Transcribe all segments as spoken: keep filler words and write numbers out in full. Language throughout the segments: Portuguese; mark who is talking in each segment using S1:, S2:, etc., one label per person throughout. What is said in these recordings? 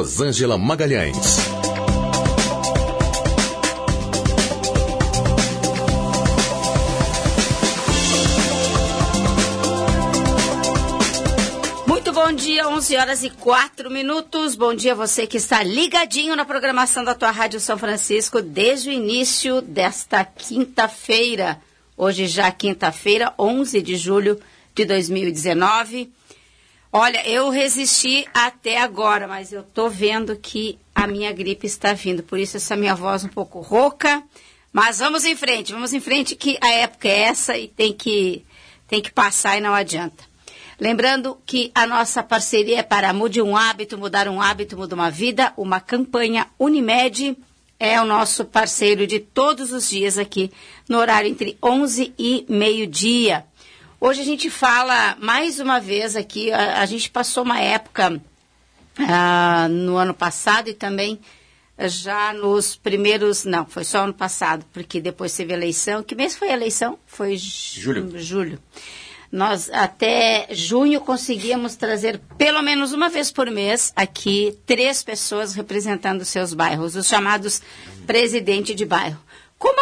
S1: Rosângela Magalhães.
S2: Bom dia, onze horas e quatro minutos. Bom dia você que está ligadinho na programação da tua Rádio São Francisco desde o início desta quinta-feira. Hoje já quinta-feira, onze de julho de dois mil e dezenove. Olha, eu resisti até agora, mas eu tô vendo que a minha gripe está vindo. Por isso essa minha voz um pouco rouca. Mas vamos em frente, vamos em frente que a época é essa e tem que, tem que passar e não adianta. Lembrando que a nossa parceria é para Mude um Hábito, Mudar um Hábito, Muda uma Vida, uma campanha Unimed, é o nosso parceiro de todos os dias aqui, no horário entre onze e meio-dia. Hoje a gente fala mais uma vez aqui, a, a gente passou uma época ah, no ano passado e também já nos primeiros, não, foi só ano passado, porque depois teve eleição. Que mês foi a eleição? Foi
S3: julho.
S2: julho. Nós, até junho, conseguíamos trazer, pelo menos uma vez por mês, aqui, três pessoas representando seus bairros, os chamados presidente de bairro. Como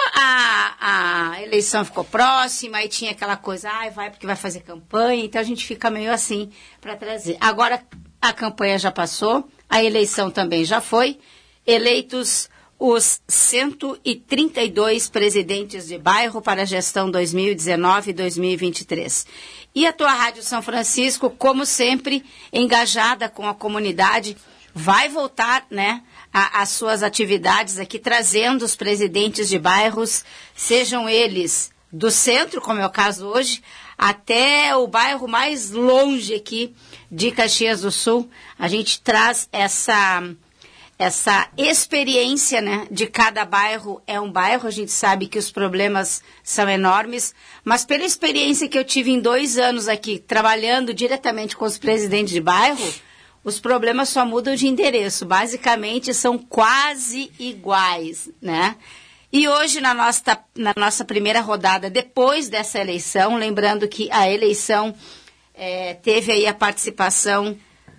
S2: a, a eleição ficou próxima e tinha aquela coisa, ah, vai porque vai fazer campanha, então a gente fica meio assim para trazer. Agora, a campanha já passou, a eleição também já foi, eleitos os cento e trinta e dois presidentes de bairro para a gestão dois mil e dezenove e dois mil e vinte e três. E a tua Rádio São Francisco, como sempre, engajada com a comunidade, vai voltar, né, às suas atividades aqui, trazendo os presidentes de bairros, sejam eles do centro, como é o caso hoje, até o bairro mais longe aqui de Caxias do Sul. A gente traz essa... Essa experiência, né, de cada bairro é um bairro, a gente sabe que os problemas são enormes, mas pela experiência que eu tive em dois anos aqui, trabalhando diretamente com os presidentes de bairro, os problemas só mudam de endereço, basicamente são quase iguais, né? E hoje, na nossa, na nossa primeira rodada, depois dessa eleição, lembrando que a eleição é, teve aí a participação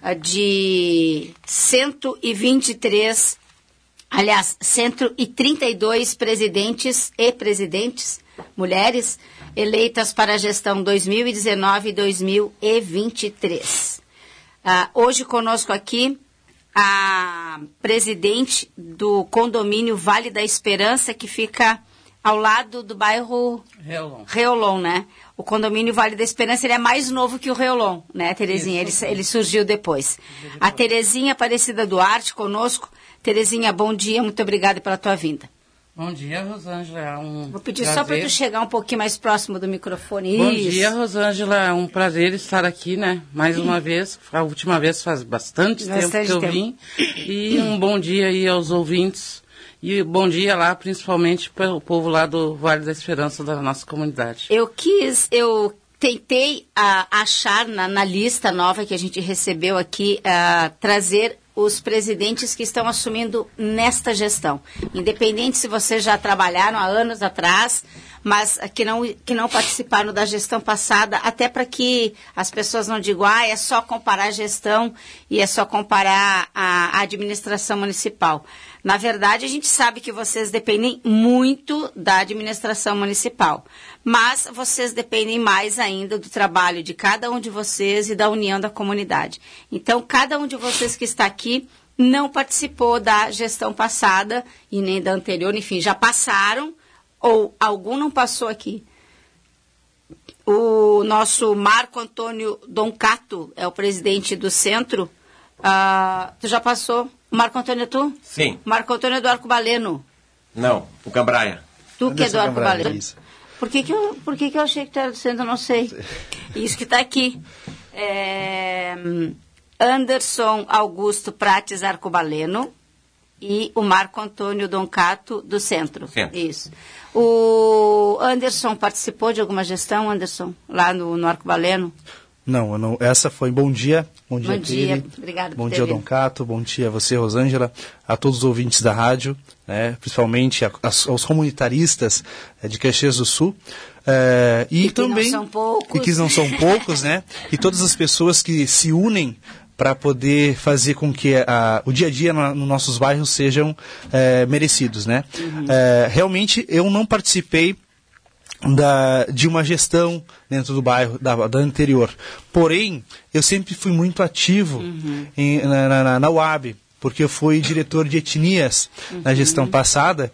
S2: de cento e vinte e três, aliás, cento e trinta e dois presidentes e presidentes, mulheres, eleitas para a gestão dois mil e dezenove e dois mil e vinte e três. Uh, hoje conosco aqui a presidente do condomínio Vale da Esperança, que fica ao lado do bairro
S4: Reolon,
S2: Reolon, né? O condomínio Vale da Esperança, ele é mais novo que o Reolon, né, Terezinha? Ele, ele surgiu depois. depois. A Terezinha Aparecida Duarte conosco. Terezinha, bom dia, muito obrigada pela tua vinda.
S4: Bom dia, Rosângela. É um
S2: Vou pedir
S4: prazer.
S2: só para tu chegar um pouquinho mais próximo do microfone.
S4: Bom
S2: Isso.
S4: dia, Rosângela. É um prazer estar aqui, né? Mais uma vez. A última vez faz bastante, bastante tempo que eu tempo. vim. E um bom dia aí aos ouvintes. E bom dia lá, principalmente para o povo lá do Vale da Esperança da nossa comunidade.
S2: Eu quis, eu tentei uh, achar na, na lista nova que a gente recebeu aqui, uh, trazer os presidentes que estão assumindo nesta gestão. Independente se vocês já trabalharam há anos atrás, mas que não, que não participaram da gestão passada, até para que as pessoas não digam, ah, é só comparar a gestão e é só comparar a, a administração municipal. Na verdade, a gente sabe que vocês dependem muito da administração municipal, mas vocês dependem mais ainda do trabalho de cada um de vocês e da união da comunidade. Então, cada um de vocês que está aqui não participou da gestão passada e nem da anterior, enfim, já passaram ou algum não passou aqui. O nosso Marco Antônio Doncato é o presidente do centro. Uh, tu já passou? Marco Antônio, tu?
S3: Sim.
S2: Marco Antônio do Arcobaleno.
S3: Não, o Cambraia.
S2: Tu que é do Arcobaleno. Por que que eu, por que que eu achei que tu era do centro? Eu não sei. Isso que está aqui. É, Anderson Augusto Prates Arcobaleno e o Marco Antônio Doncato do centro.
S3: Centro.
S2: Isso. O Anderson participou de alguma gestão, Anderson, lá no, no Arcobaleno?
S5: Não, eu não, essa foi bom dia. Bom dia,
S2: Bom dia,
S5: Tere.
S2: obrigado
S5: Bom
S2: por ter
S5: dia,
S2: vindo.
S5: Doncato. Bom dia a você, Rosângela. A todos os ouvintes da rádio, né, principalmente a, a, aos comunitaristas é, de Caxias do Sul. É, e,
S2: e que
S5: também,
S2: não são poucos.
S5: E que não são poucos, né? E todas as pessoas que se unem para poder fazer com que a, o dia a dia nos no nossos bairros sejam é, merecidos, né? Uhum. É, realmente eu não participei Da, de uma gestão dentro do bairro, da, da anterior. Porém, eu sempre fui muito ativo uhum. em, na, na, na U A B, porque eu fui diretor de etnias uhum. na gestão passada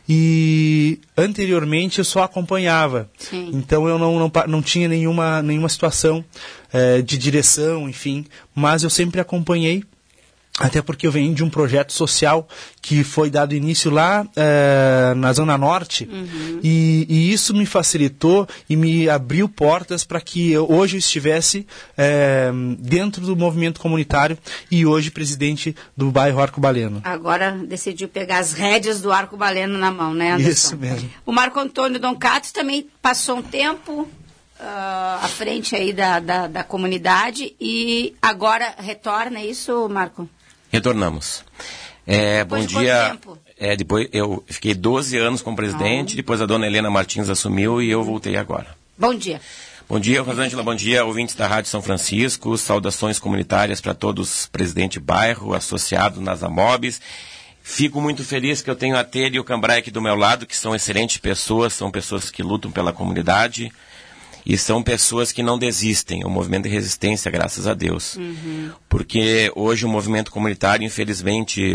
S5: e anteriormente eu só acompanhava. Sim. Então eu não, não, não tinha nenhuma, nenhuma situação é, de direção, enfim, mas eu sempre acompanhei. Até porque eu venho de um projeto social que foi dado início lá é, na Zona Norte uhum. e, e isso me facilitou e me abriu portas para que eu, hoje eu estivesse é, dentro do movimento comunitário e hoje presidente do bairro Arcobaleno.
S2: Agora decidiu pegar as rédeas do Arcobaleno na mão, né, Anderson?
S5: Isso mesmo.
S2: O Marco Antônio Doncato também passou um tempo... Uh, à frente aí da, da, da comunidade e agora retorna, é isso, Marco?
S3: Retornamos. É, bom
S2: de
S3: dia.
S2: Tempo?
S3: É, depois eu fiquei doze anos como presidente, ah. depois a dona Helena Martins assumiu e eu voltei agora.
S2: Bom dia.
S3: Bom dia, Rosângela, bom dia, ouvintes da Rádio São Francisco, saudações comunitárias para todos, presidente bairro, associado nas AMOBs. Fico muito feliz que eu tenho a Tere e o Cambraia aqui do meu lado, que são excelentes pessoas, são pessoas que lutam pela comunidade. E são pessoas que não desistem, o movimento de resistência, graças a Deus. Uhum. Porque hoje o movimento comunitário, infelizmente,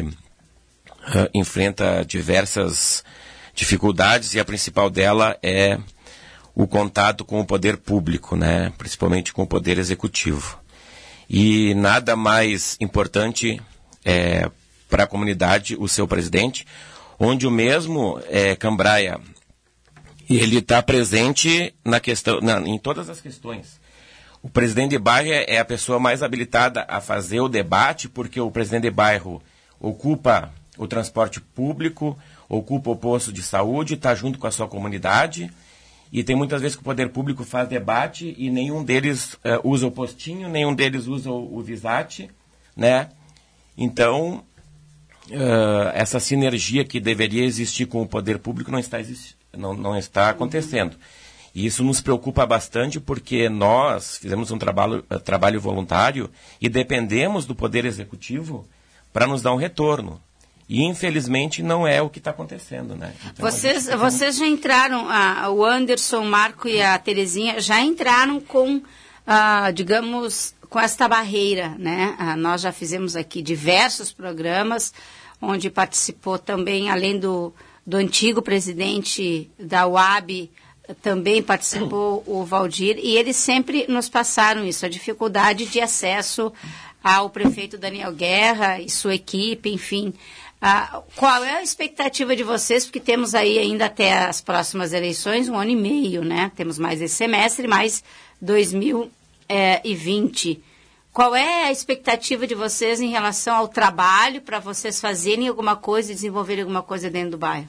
S3: uh, enfrenta diversas dificuldades e a principal dela é o contato com o poder público, né? Principalmente com o poder executivo. E nada mais importante é, para a comunidade, o seu presidente, onde o mesmo é, Cambraia... E ele está presente na questão, na, em todas as questões. O presidente de bairro é a pessoa mais habilitada a fazer o debate, porque o presidente de bairro ocupa o transporte público, ocupa o posto de saúde, está junto com a sua comunidade. E tem muitas vezes que o poder público faz debate e nenhum deles uh, usa o postinho, nenhum deles usa o, o Visate, né? Então, uh, essa sinergia que deveria existir com o poder público não está existindo. Não, não está acontecendo. E isso nos preocupa bastante porque nós fizemos um trabalho, uh, trabalho voluntário e dependemos do Poder Executivo para nos dar um retorno. E, infelizmente, não é o que está acontecendo, né? Então,
S2: vocês, gente... vocês já entraram, a, o Anderson, o Marco e a Terezinha já entraram com, ah, digamos, com esta barreira, né? Ah, nós já fizemos aqui diversos programas onde participou também, além do... do antigo presidente da U A B, também participou o Valdir, e eles sempre nos passaram isso, a dificuldade de acesso ao prefeito Daniel Guerra e sua equipe, enfim. Ah, qual é a expectativa de vocês? Porque temos aí ainda até as próximas eleições, um ano e meio, né? Temos mais esse semestre, mais dois mil e vinte. Qual é a expectativa de vocês em relação ao trabalho para vocês fazerem alguma coisa e desenvolverem alguma coisa dentro do bairro?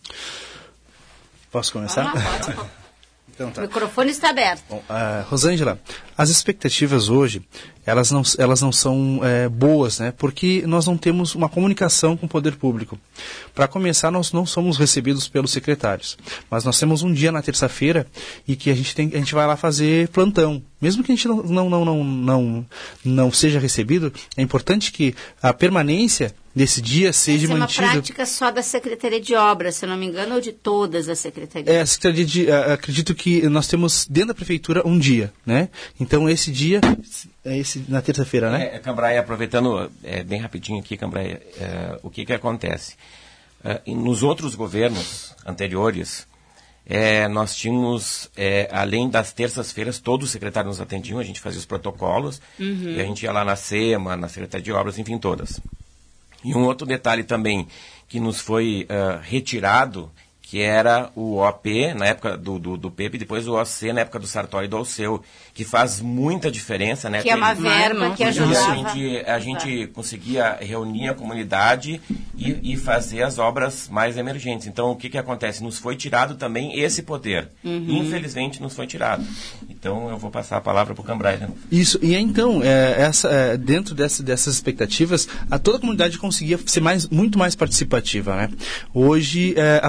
S5: Posso começar?
S2: Vamos lá, pode.
S5: Então, tá.
S2: O microfone está aberto.
S5: Bom, uh, Rosângela, as expectativas hoje, elas não, elas não são é, boas, né? Porque nós não temos uma comunicação com o poder público. Para começar, nós não somos recebidos pelos secretários, mas nós temos um dia na terça-feira e que a gente, tem, a gente vai lá fazer plantão. Mesmo que a gente não, não, não, não, não, não seja recebido, é importante que a permanência desse dia seja mantida.
S2: Essa é uma prática só da Secretaria de Obras, se eu não me engano, ou de todas as secretarias?
S5: É, a Secretaria de, uh, acredito que nós temos dentro da Prefeitura um dia, né? Então esse dia, é esse na terça-feira, né?
S3: É, Cambraia, aproveitando é, bem rapidinho aqui, Cambraia, é, o que que acontece? É, nos outros governos anteriores, É, nós tínhamos, é, além das terças-feiras, todos os secretários nos atendiam, a gente fazia os protocolos, uhum. e a gente ia lá na SEMA, na Secretaria de Obras, enfim, todas. E um outro detalhe também que nos foi uh, retirado, que era o O P, na época do, do, do P E P, e depois o O C, na época do Sartori e do Alceu, que faz muita diferença, né?
S2: Que é uma verba que ajudava.
S3: A gente, a gente conseguia reunir a comunidade e, e fazer as obras mais emergentes. Então, o que que acontece? Nos foi tirado também esse poder. Uhum. Infelizmente, nos foi tirado. Então, eu vou passar a palavra para o Cambraia.
S5: Isso, e então, é, essa, é, dentro dessa, dessas expectativas, a toda a comunidade conseguia ser mais, muito mais participativa, né? Hoje, é, a, a,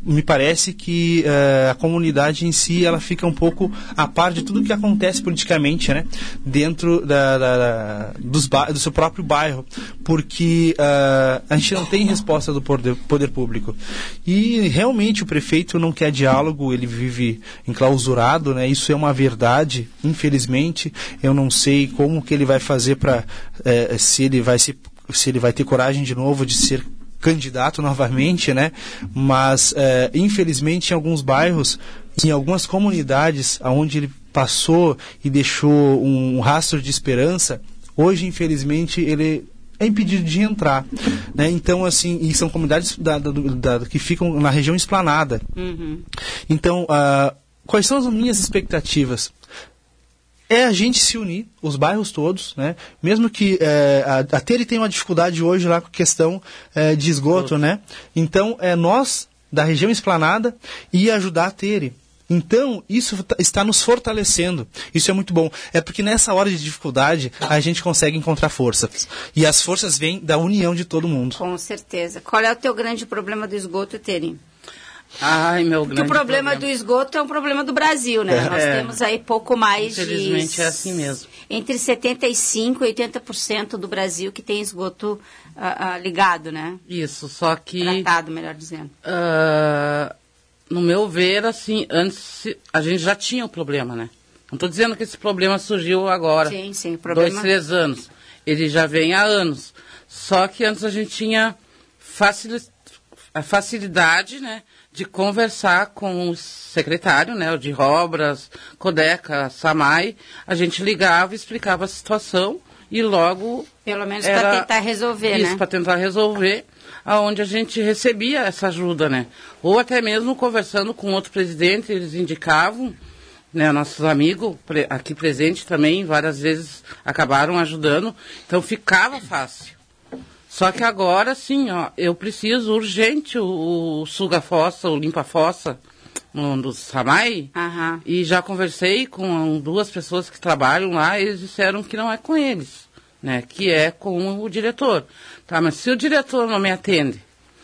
S5: me parece que uh, a comunidade em si ela fica um pouco a par de tudo que acontece politicamente, né, dentro da, da, da, dos ba- do seu próprio bairro, porque uh, a gente não tem resposta do poder, poder público. E realmente o prefeito não quer diálogo, ele vive enclausurado, né, isso é uma verdade, infelizmente. Eu não sei como que ele vai fazer para, uh, se ele vai se, se ele vai ter coragem de novo de ser candidato novamente, né? Mas é, infelizmente em alguns bairros, em algumas comunidades onde ele passou e deixou um rastro de esperança, hoje infelizmente ele é impedido de entrar, né? Então assim, e são comunidades da, da, da, que ficam na região esplanada. Uhum. Então, uh, quais são as minhas expectativas? É a gente se unir, os bairros todos, né? Mesmo que é, a, até ele tenha uma dificuldade hoje lá com a questão é, de esgoto, né? Então, é nós, da região esplanada, e ajudar a Tere. Então, isso t- está nos fortalecendo. Isso é muito bom. É porque nessa hora de dificuldade, a gente consegue encontrar forças. E as forças vêm da união de todo mundo.
S2: Com certeza. Qual é o teu grande problema do esgoto, Tere?
S4: Ai, meu grande
S2: o problema,
S4: problema
S2: do esgoto é um problema do Brasil, né?
S4: É.
S2: Nós temos aí pouco mais
S4: de... Infelizmente é assim mesmo.
S2: Entre setenta e cinco por cento e oitenta por cento do Brasil que tem esgoto uh, uh, ligado, né?
S4: Isso, só que...
S2: Tratado, melhor dizendo.
S4: Uh, no meu ver, assim, antes a gente já tinha o problema, né? Não estou dizendo que esse problema surgiu agora.
S2: Sim, sim, o problema...
S4: Dois, três anos. Ele já vem há anos. Só que antes a gente tinha facil... a facilidade, né? De conversar com o secretário, né, o de obras, Codeca, Samai, a gente ligava e explicava a situação e logo...
S2: Pelo menos para tentar resolver,
S4: isso,
S2: né?
S4: Isso, para tentar resolver, aonde a gente recebia essa ajuda, né? Ou até mesmo conversando com outro presidente, eles indicavam, né, nossos amigos aqui presentes também, várias vezes acabaram ajudando, então ficava fácil. Só que agora, sim, ó, eu preciso urgente o, o suga-fossa, o limpa-fossa um, do Samai.
S2: Uhum.
S4: E já conversei com duas pessoas que trabalham lá, eles disseram que não é com eles, né? Que é com o diretor. Tá, mas se o diretor não me atende...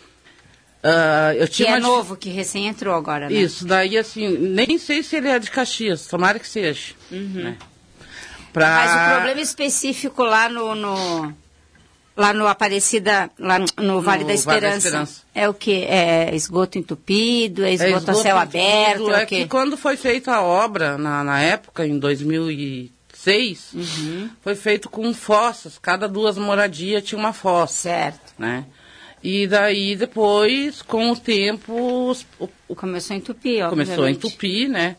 S4: Uh, eu
S2: que
S4: tinha
S2: é
S4: uma...
S2: novo, que recém entrou agora, né?
S4: Isso, daí assim, nem sei se ele é de Caxias, tomara que seja. Uhum. Né? Pra...
S2: Mas o problema específico lá no... no... Lá no Aparecida, lá no Vale, no da, Esperança, vale da Esperança, é o que? É esgoto entupido, é esgoto, é esgoto a céu entupido, aberto? É,
S4: é que quando foi feita a obra, na, na época, em dois mil e seis, uhum. foi feito com fossas, cada duas moradias tinha uma fossa.
S2: Certo.
S4: Né? E daí, depois, com o tempo... Os, o,
S2: começou a entupir,
S4: obviamente. Começou a entupir, né?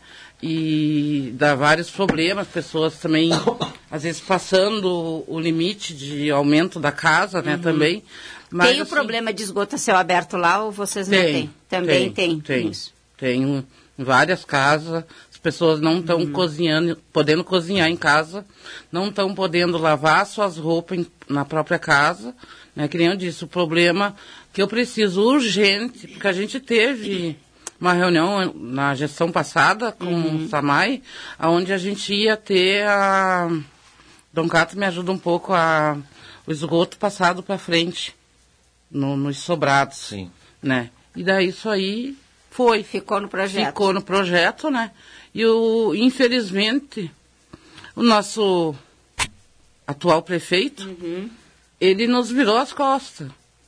S4: E dá vários problemas, pessoas também, às vezes, passando o limite de aumento da casa, né, uhum. também. Mas,
S2: tem o
S4: assim,
S2: problema de esgoto a céu aberto lá ou vocês
S4: tem,
S2: não têm? Também
S4: tem.
S2: Tem,
S4: tem, isso. tem em várias casas, as pessoas não estão uhum. cozinhando, podendo cozinhar em casa, não estão podendo lavar suas roupas em, na própria casa, né, que nem eu disse, o problema que eu preciso urgente, porque a gente teve... uma reunião na gestão passada com uhum. o Samai, onde a gente ia ter a... Dom Cato me ajuda um pouco a... o esgoto passado para frente, no, nos sobrados.
S3: Sim.
S4: Né? E daí isso aí foi.
S2: Ficou no projeto.
S4: Ficou no projeto, né? E o, infelizmente, o nosso atual prefeito, uhum. ele nos virou as costas.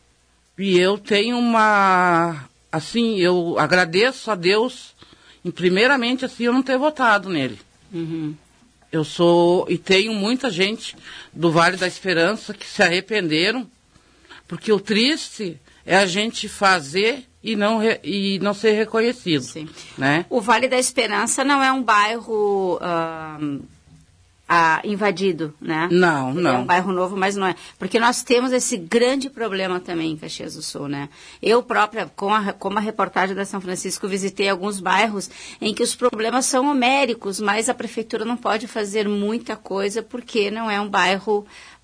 S4: E eu tenho uma... Assim, eu agradeço a Deus, em primeiramente, assim, eu não ter votado nele. Uhum. Eu sou, e tenho muita gente do Vale da Esperança que se arrependeram, porque o triste é a gente fazer e não, re, e não ser reconhecido. Sim. Né?
S2: O Vale da Esperança não é um bairro... Uh... Ah, invadido, né?
S4: Não, não.
S2: É um bairro novo, mas não é. Porque nós temos esse grande problema também em Caxias do Sul, né? Eu própria, com a, como a reportagem da São Francisco, visitei alguns bairros em que os problemas são homéricos, mas a prefeitura não pode fazer muita coisa porque não é um bairro...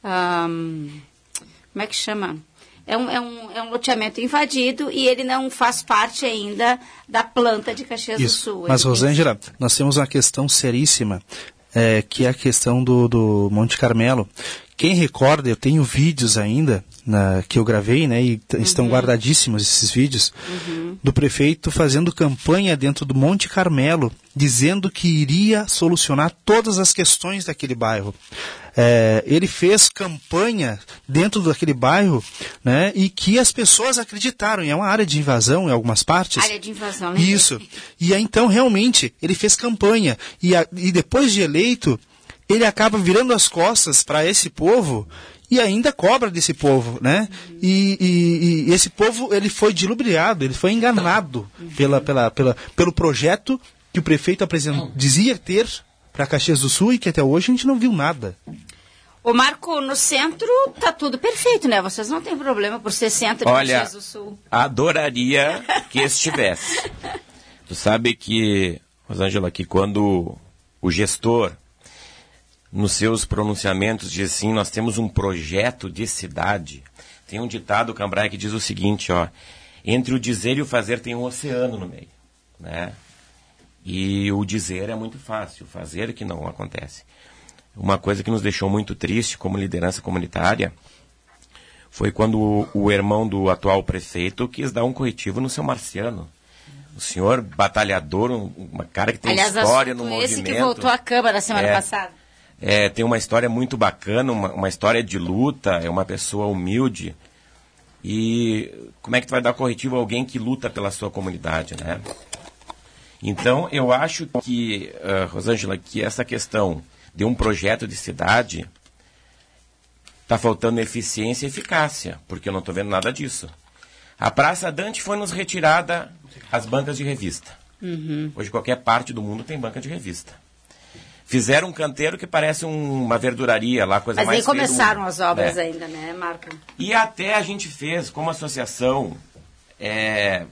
S2: Um, como é que chama? É um, é, um, é um loteamento invadido e ele não faz parte ainda da planta de Caxias
S5: Isso.
S2: do Sul.
S5: Mas, Rosângela, nós temos uma questão seríssima. É, que é a questão do, do Monte Carmelo. Quem recorda, eu tenho vídeos ainda, na, que eu gravei, né, e t- uhum. estão guardadíssimos esses vídeos, uhum. do prefeito fazendo campanha dentro do Monte Carmelo, dizendo que iria solucionar todas as questões daquele bairro. É, ele fez campanha dentro daquele bairro, né, e que as pessoas acreditaram. E é uma área de invasão em algumas partes.
S2: Área de invasão, né?
S5: Isso. E aí, então, realmente, ele fez campanha. E, a, e depois de eleito, ele acaba virando as costas para esse povo e ainda cobra desse povo, né? Uhum. E, e, e esse povo, ele foi dilubriado, ele foi enganado uhum. pela, pela, pela, pelo projeto que o prefeito apresent... dizia ter para Caxias do Sul e que até hoje a gente não viu nada.
S2: O Marco, no centro tá tudo perfeito, né? Vocês não têm problema por ser centro de
S3: Olha,
S2: Caxias do Sul.
S3: Adoraria que estivesse. Tu sabe que, Rosângela, que quando o gestor, nos seus pronunciamentos, diz assim, nós temos um projeto de cidade. Tem um ditado, Cambrai, que diz o seguinte, ó, entre o dizer e o fazer tem um oceano no meio, né? E o dizer é muito fácil, o fazer é que não acontece. Uma coisa que nos deixou muito triste como liderança comunitária foi quando o, o irmão do atual prefeito quis dar um corretivo no seu Marciano. O senhor batalhador, um, uma cara que tem
S2: Aliás,
S3: história no
S2: esse
S3: movimento.
S2: que voltou à Câmara semana
S3: é,
S2: passada.
S3: É, tem uma história muito bacana, uma, uma história de luta, é uma pessoa humilde. E como é que tu vai dar corretivo a alguém que luta pela sua comunidade, né? Então, eu acho que, uh, Rosângela, que essa questão de um projeto de cidade está faltando eficiência e eficácia, porque eu não estou vendo nada disso. A Praça Dante foi nos retirada as bancas de revista. Uhum. Hoje, qualquer parte do mundo tem banca de revista. Fizeram um canteiro que parece um, uma verduraria lá, coisa
S2: Mas
S3: mais
S2: aí começaram as obras é. ainda, né, Marco?
S3: E até a gente fez, como associação, é,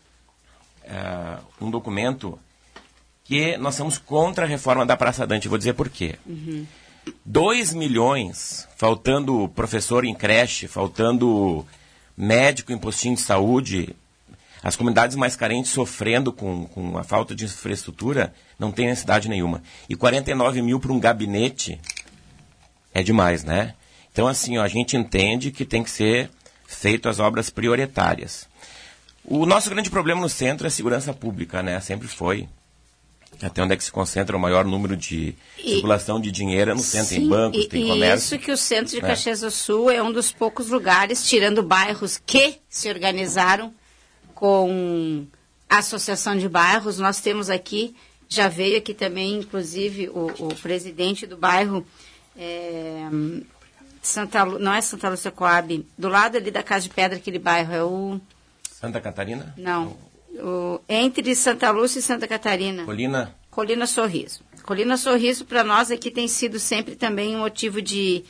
S3: é, um documento que nós somos contra a reforma da Praça Dante. Vou dizer por quê. Uhum. Dois milhões, faltando professor em creche, faltando médico em postinho de saúde, as comunidades mais carentes sofrendo com, com a falta de infraestrutura, não tem necessidade nenhuma. E quarenta e nove mil para um gabinete é demais, né? Então, assim, ó, a gente entende que tem que ser feito as obras prioritárias. O nosso grande problema no centro é a segurança pública, né? Sempre foi. Até onde é que se concentra o maior número de e, circulação de dinheiro no centro,
S2: sim,
S3: tem bancos,
S2: e,
S3: tem
S2: e
S3: comércio.
S2: Isso que o centro de Caxias do Sul é um dos poucos lugares, tirando bairros que se organizaram com a associação de bairros. Nós temos aqui, já veio aqui também, inclusive, o, o presidente do bairro, é, Santa Lu, não é Santa Lúcia Coab, do lado ali da Casa de Pedra, aquele bairro, é o...
S3: Santa Catarina?
S2: Não. O, entre Santa Lúcia e Santa Catarina.
S3: Colina?
S2: Colina Sorriso. Colina Sorriso, para nós aqui, tem sido sempre também um motivo de,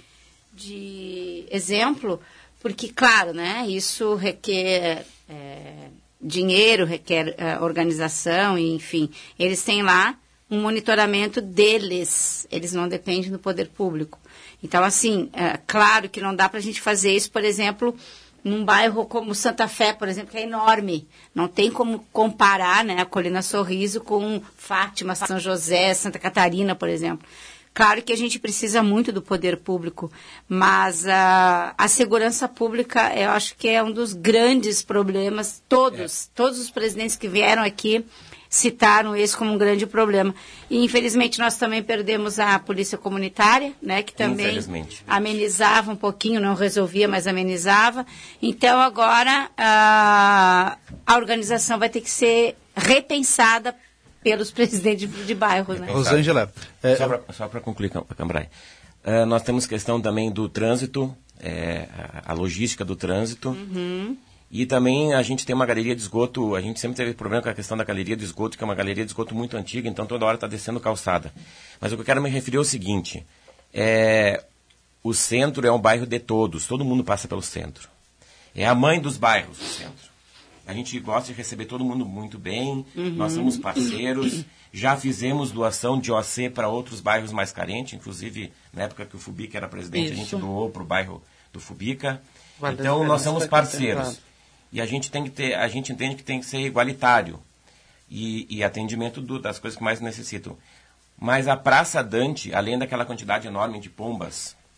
S2: de exemplo, porque, claro, né, isso requer é, dinheiro, requer é, organização, e, enfim. Eles têm lá um monitoramento deles, eles não dependem do poder público. Então, assim, é, claro que não dá para a gente fazer isso, por exemplo, num bairro como Santa Fé, por exemplo, que é enorme. Não tem como comparar, né, a Colina Sorriso com Fátima, São José, Santa Catarina, por exemplo. Claro que a gente precisa muito do poder público, mas a, a segurança pública, eu acho que é um dos grandes problemas. Todos, é. todos os presidentes que vieram aqui citaram isso como um grande problema. E, infelizmente, nós também perdemos a polícia comunitária, né, que também amenizava um pouquinho, não resolvia, mas amenizava. Então, agora, a, a organização vai ter que ser repensada pelos presidentes de, de bairro. Né?
S5: Rosângela. É...
S3: Só para concluir, Cambrai. Uh, nós temos questão também do trânsito, é, a, a logística do trânsito. Uhum. E também a gente tem uma galeria de esgoto, a gente sempre teve problema com a questão da galeria de esgoto, que é uma galeria de esgoto muito antiga, então toda hora está descendo calçada. Mas o que eu quero me referir é o seguinte, é, o centro é um bairro de todos, todo mundo passa pelo centro. É a mãe dos bairros, o centro. A gente gosta de receber todo mundo muito bem, uhum. Nós somos parceiros, já fizemos doação de O C para outros bairros mais carentes, inclusive na época que o Fubica era presidente, Isso. a gente doou para o bairro do Fubica. Guarda então nós somos parceiros. E a gente tem que ter, a gente entende que tem que ser igualitário e, e atendimento do, das coisas que mais necessitam. Mas a Praça Dante, além daquela quantidade enorme de pombas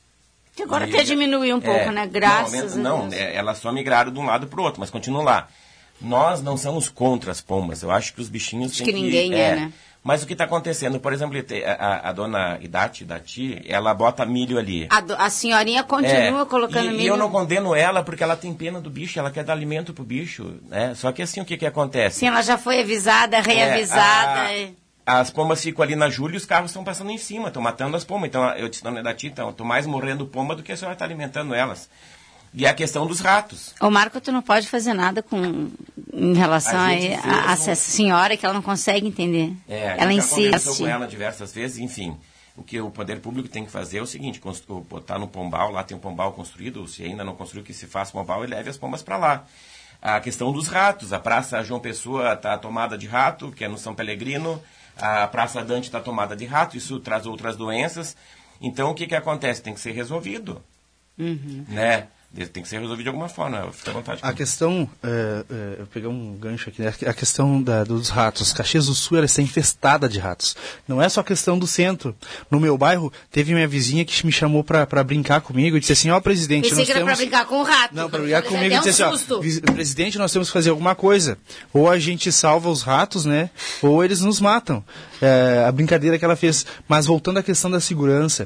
S2: Que agora até diminuiu um pouco, é, né? Graças
S3: não,
S2: a Deus.
S3: Não, elas só migraram de um lado para o outro, mas continuam lá. Nós não somos contra as pombas. Eu acho que os bichinhos
S2: acho
S3: têm
S2: que...
S3: que...
S2: ninguém é, é né?
S3: Mas o que está acontecendo, por exemplo, a, a dona Idati, Idati, ela bota milho ali.
S2: A, do, a senhorinha continua é, colocando
S3: e,
S2: milho.
S3: E eu não condeno ela porque ela tem pena do bicho, ela quer dar alimento pro bicho, né? Só que assim, o que que acontece?
S2: Sim, ela já foi avisada, reavisada.
S3: É, a, as pombas ficam ali na Júlia e os carros estão passando em cima, estão matando as pombas. Então, eu disse, dona Idati, então, eu estou mais morrendo pomba do que a senhora está alimentando elas. E a questão dos ratos.
S2: Ô, Marco, tu não pode fazer nada com, em relação a, a, a essa senhora que ela não consegue entender.
S3: É,
S2: ela
S3: insiste. Já conversou
S2: insiste.
S3: com ela diversas vezes, enfim. O que o poder público tem que fazer é o seguinte, botar no pombal, lá tem um pombal construído, se ainda não construiu, que se faça pombal e leve as pombas para lá. A questão dos ratos, a Praça João Pessoa está tomada de rato, que é no São Pelegrino, a Praça Dante está tomada de rato, isso traz outras doenças. Então, o que que acontece? Tem que ser resolvido,
S2: uhum.
S3: né? Tem que ser resolvido de alguma forma, fica à vontade.
S5: A questão, é, é, eu peguei um gancho aqui, né? A questão da, dos ratos. Caxias do Sul, ela está infestada de ratos. Não é só a questão do centro. No meu bairro, teve minha vizinha que me chamou para brincar comigo e disse assim, ó, oh, presidente,
S2: Pensei
S5: nós
S2: que era
S5: temos...
S2: para brincar com o rato.
S5: Não, para brincar comigo e
S2: um
S5: disse assim, ó, presidente, nós temos que fazer alguma coisa. Ou a gente salva os ratos, né? Ou eles nos matam. É, a brincadeira que ela fez. Mas voltando à questão da segurança,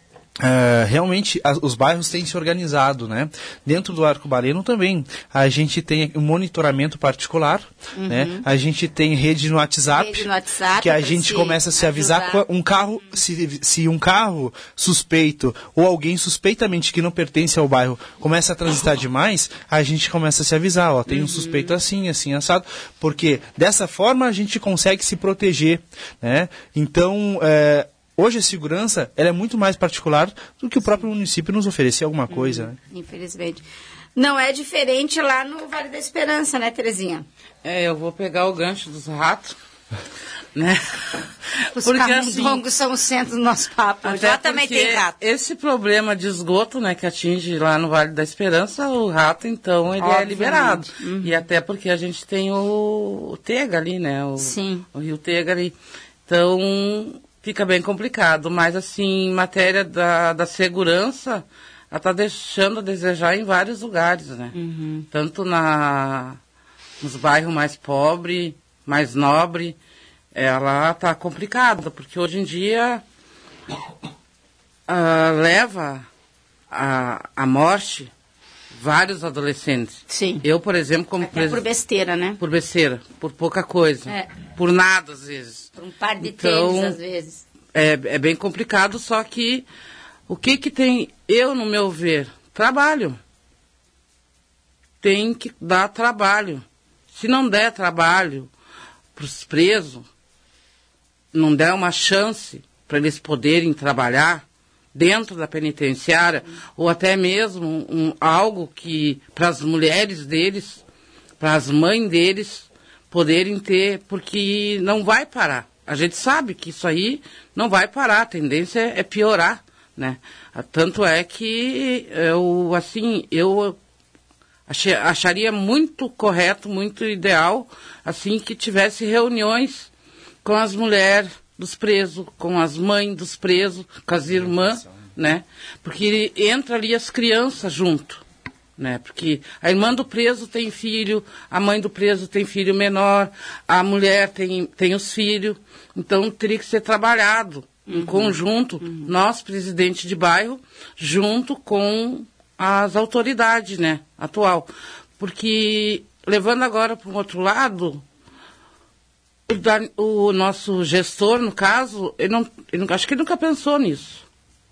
S5: Uh, realmente as, os bairros têm se organizado, né? Dentro do Arcobaleno também a gente tem um monitoramento particular, uhum. né? A gente tem rede no WhatsApp,
S2: rede no WhatsApp
S5: que a gente começa a se avisar com um carro, se, se um carro suspeito ou alguém suspeitamente que não pertence ao bairro começa a transitar demais, a gente começa a se avisar, ó, tem um uhum. suspeito assim, assim, assado, porque dessa forma a gente consegue se proteger, né? Então, é, hoje a segurança ela é muito mais particular do que o próprio município nos oferecer alguma coisa. Uhum,
S2: né? Infelizmente. Não é diferente lá no Vale da Esperança, né, Terezinha?
S4: É, eu vou pegar o gancho dos ratos, né?
S2: Os camundongos assim, são o centro do nosso papo. Lá também tem rato.
S4: Esse problema de esgoto, né, que atinge lá no Vale da Esperança, o rato, então, ele Obviamente. é liberado. Uhum. E até porque a gente tem o, o Tega ali, né? O,
S2: Sim.
S4: O Rio Tega ali. Então... fica bem complicado, mas assim, em matéria da, da segurança, ela está deixando a desejar em vários lugares, né?
S2: Uhum.
S4: Tanto na, nos bairros mais pobres, mais nobres, ela está complicada, porque hoje em dia uh, leva a, a morte vários adolescentes.
S2: Sim.
S4: Eu, por exemplo, como...
S2: Até pres... por besteira, né?
S4: Por besteira, por pouca coisa.
S2: É.
S4: Por nada, às vezes.
S2: Por um par de
S4: então,
S2: tênis, às vezes.
S4: É, é bem complicado, só que o que que tem, eu, no meu ver, trabalho. Tem que dar trabalho. Se não der trabalho para os presos, não der uma chance para eles poderem trabalhar dentro da penitenciária, ou até mesmo um, algo que para as mulheres deles, para as mães deles poderem ter, porque não vai parar. A gente sabe que isso aí não vai parar, a tendência é piorar, né? Tanto é que eu, assim, eu achei, acharia muito correto, muito ideal, assim, que tivesse reuniões com as mulheres dos presos, com as mães dos presos, com as irmãs, né? Porque entra ali as crianças junto, né? Porque a irmã do preso tem filho, a mãe do preso tem filho menor, a mulher tem, tem os filhos, então teria que ser trabalhado em uhum. conjunto, uhum. nós, presidente de bairro, junto com as autoridades, né, atual. Porque, levando agora para o outro lado, o, o nosso gestor, no caso, ele não, ele não, acho que ele nunca pensou nisso.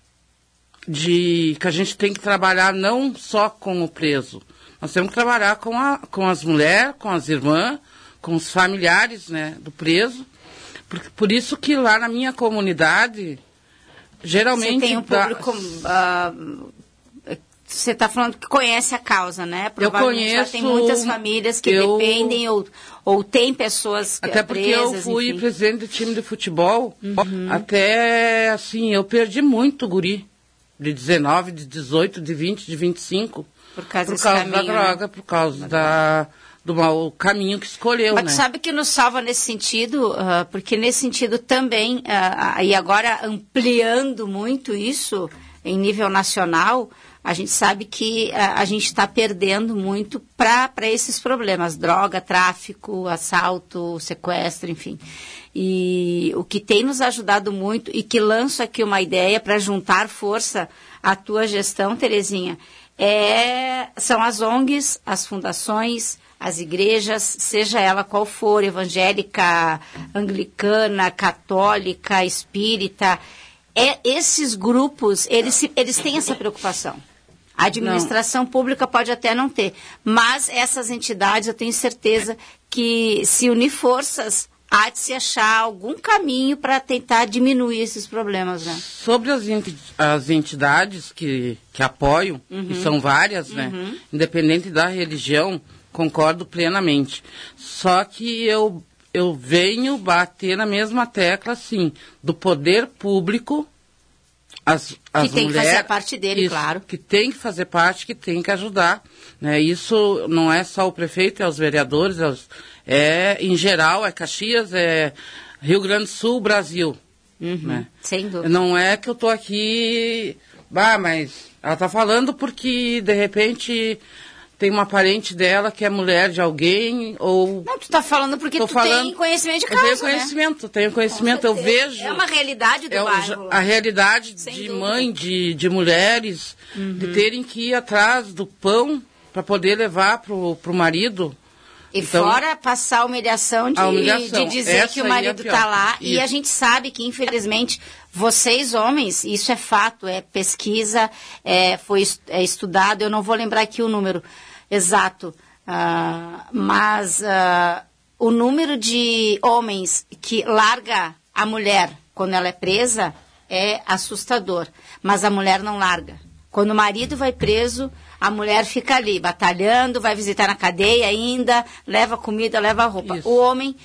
S4: De que a gente tem que trabalhar não só com o preso, nós temos que trabalhar com, a, com as mulheres, com as irmãs, com os familiares, né, do preso. Por, por isso que lá na minha comunidade, geralmente...
S2: Você tem um público... Uh, você está falando que conhece a causa, né? Provavelmente
S4: eu conheço...
S2: Já tem muitas famílias que
S4: eu,
S2: dependem ou, ou tem pessoas
S4: até porque
S2: presas,
S4: eu fui
S2: enfim.
S4: presidente do time de futebol,
S2: uhum.
S4: até, assim, eu perdi muito guri. De dezenove, de dezoito, de vinte, de vinte e cinco.
S2: Por causa,
S4: por causa
S2: caminho,
S4: da droga,
S2: né?
S4: por causa da, do mau caminho que escolheu,
S2: Mas
S4: né?
S2: tu sabe que nos salva nesse sentido, uh, porque nesse sentido também, uh, e agora ampliando muito isso, em nível nacional, a gente sabe que a, a gente está perdendo muito para esses problemas, droga, tráfico, assalto, sequestro, enfim. E o que tem nos ajudado muito, e que lanço aqui uma ideia para juntar força à tua gestão, Terezinha, é, são as O N Gs, as fundações, as igrejas, seja ela qual for, evangélica, anglicana, católica, espírita, é, esses grupos, eles, se, eles têm essa preocupação. A administração não. pública pode até não ter, mas essas entidades, eu tenho certeza que se unir forças, há de se achar algum caminho para tentar diminuir esses problemas, né?
S4: Sobre as, as entidades que, que apoiam, uhum. e são várias, uhum. né? Independente da religião, concordo plenamente. Só que eu, eu venho bater na mesma tecla, assim, do poder público. As, as
S2: que tem
S4: mulheres,
S2: que fazer parte dele,
S4: isso,
S2: claro.
S4: Que tem que fazer parte, que tem que ajudar. Né? Isso não é só o prefeito, é os vereadores, é, os, é em geral, é Caxias, é Rio Grande do Sul, Brasil.
S2: Uhum,
S4: né?
S2: Sem dúvida.
S4: Não é que eu estou aqui... Bah, mas ela está falando porque, de repente... Tem uma parente dela que é mulher de alguém, ou...
S2: Não, tu está falando porque tu
S4: falando,
S2: tem conhecimento de causa,
S4: eu tenho conhecimento,
S2: né?
S4: tenho conhecimento, eu vejo...
S2: É uma realidade do
S4: é
S2: bairro.
S4: A realidade
S2: Sem
S4: de
S2: dúvida.
S4: mãe, de, de mulheres, uhum. de terem que ir atrás do pão para poder levar pro, pro marido.
S2: E
S4: então,
S2: fora passar a humilhação de,
S4: a humilhação.
S2: de dizer
S4: Essa
S2: que o marido está
S4: é
S2: lá.
S4: Isso.
S2: E a gente sabe que, infelizmente, vocês, homens, isso é fato, é pesquisa, é, foi é estudado, eu não vou lembrar aqui o número exato, uh, mas uh, o número de homens que larga a mulher quando ela é presa é assustador, mas a mulher não larga. Quando o marido vai preso, a mulher fica ali, batalhando, vai visitar na cadeia ainda, leva comida, leva roupa. Isso. O homem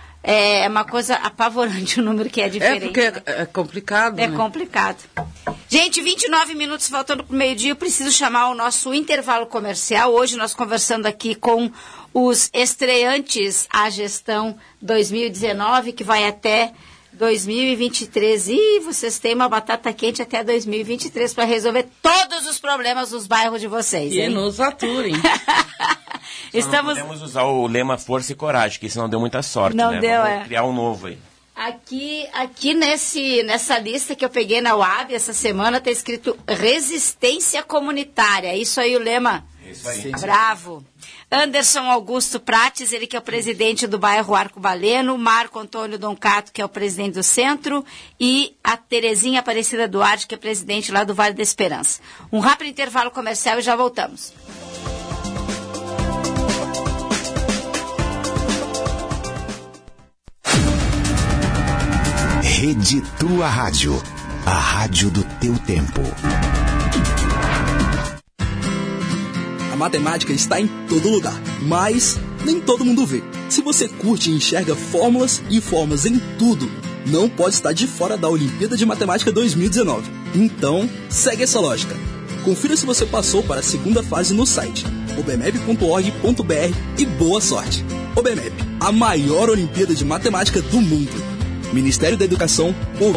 S2: é uma coisa apavorante o número que é diferente.
S4: É porque
S2: né?
S4: é complicado.
S2: É
S4: né?
S2: complicado. Gente, vinte e nove minutos faltando para o meio-dia, eu preciso chamar o nosso intervalo comercial. Hoje nós conversando aqui com os estreantes à gestão dois mil e dezenove, que vai até dois mil e vinte e três. E vocês têm uma batata quente até dois mil e vinte e três para resolver todos os problemas dos bairros de vocês.
S4: E
S2: hein?
S4: nos aturem.
S2: Estamos...
S3: Não podemos usar o lema força e coragem, que isso não deu muita sorte,
S2: não
S3: né?
S2: Deu,
S3: Vamos
S2: é.
S3: criar um novo aí.
S2: Aqui, aqui nesse, nessa lista que eu peguei na U A B essa semana, está escrito resistência comunitária. Isso aí o lema?
S3: Isso aí.
S2: Bravo. Anderson Augusto Prates, ele que é o presidente do bairro Arcobaleno, Marco Antônio Doncato, que é o presidente do centro, e a Terezinha Aparecida Duarte, que é presidente lá do Vale da Esperança. Um rápido intervalo comercial e já voltamos.
S1: Rede Tua Rádio, a rádio do teu tempo.
S6: A matemática está em todo lugar, mas nem todo mundo vê. Se você curte e enxerga fórmulas e formas em tudo, não pode estar de fora da Olimpíada de Matemática dois mil e dezenove. Então, segue essa lógica. Confira se você passou para a segunda fase no site obemep ponto org ponto br e boa sorte. Obemep, a maior Olimpíada de Matemática do mundo. Ministério da Educação, ou...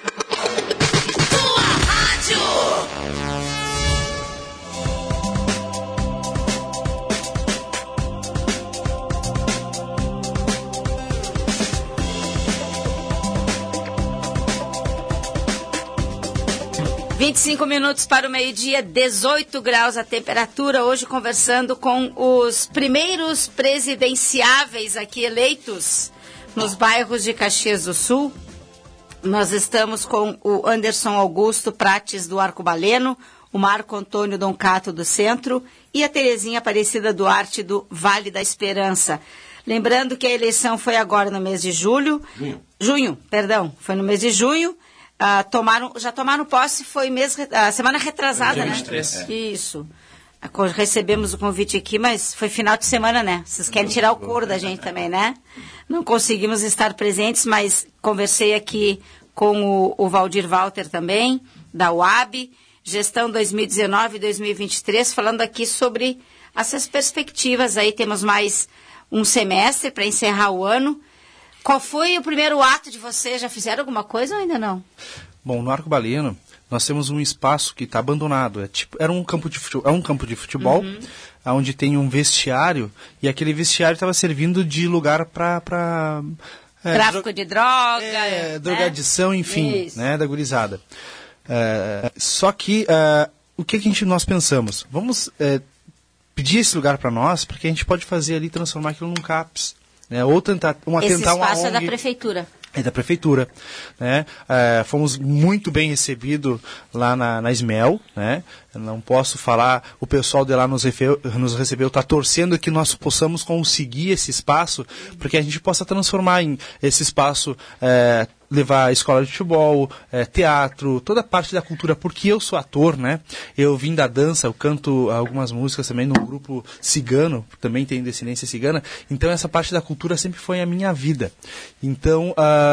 S2: vinte e cinco minutos para o meio-dia, dezoito graus a temperatura. Hoje conversando com os primeiros presidenciáveis aqui eleitos nos bairros de Caxias do Sul. Nós estamos com o Anderson Augusto Prates do Arcobaleno, o Marco Antônio Doncato do Centro e a Terezinha Aparecida Duarte do Vale da Esperança. Lembrando que a eleição foi agora no mês de julho. Junho. Junho, perdão. Foi no mês de junho. Ah, tomaram, já tomaram posse, foi mês, a semana retrasada, né? vinte e três. É. Isso. Recebemos o convite aqui, mas foi final de semana, né? Vocês querem tirar o couro da gente também, né? Não conseguimos estar presentes, mas conversei aqui com o, o Valdir Walter também, da U A B, gestão dois mil e dezenove e dois mil e vinte e três, falando aqui sobre essas perspectivas aí. Temos mais um semestre para encerrar o ano. Qual foi o primeiro ato de vocês? Já fizeram alguma coisa ou ainda não?
S5: Bom, no Arcobaleno, nós temos um espaço que está abandonado. É tipo, era um campo de futebol, é um campo de futebol, uhum. onde tem um vestiário, e aquele vestiário estava servindo de lugar para...
S2: É, tráfico dro- de droga.
S5: É, né? Drogadição, enfim, né, da gurizada. É, só que, uh, o que, que a gente, nós pensamos? Vamos é, pedir esse lugar para nós, porque a gente pode fazer ali, transformar aquilo num CAPS. Né, ou tentar, uma,
S2: esse
S5: tentar uma
S2: espaço
S5: O N G.
S2: É da prefeitura.
S5: É da prefeitura, né? É, fomos muito bem recebidos lá na, na Ismel, né? Eu não posso falar, o pessoal de lá nos, refe, nos recebeu, está torcendo que nós possamos conseguir esse espaço, porque a gente possa transformar em esse espaço, é, levar a escola de futebol, é, teatro, toda a parte da cultura, porque eu sou ator, né? Eu vim da dança, eu canto algumas músicas também num grupo cigano, também tem descendência cigana, então essa parte da cultura sempre foi a minha vida. Então,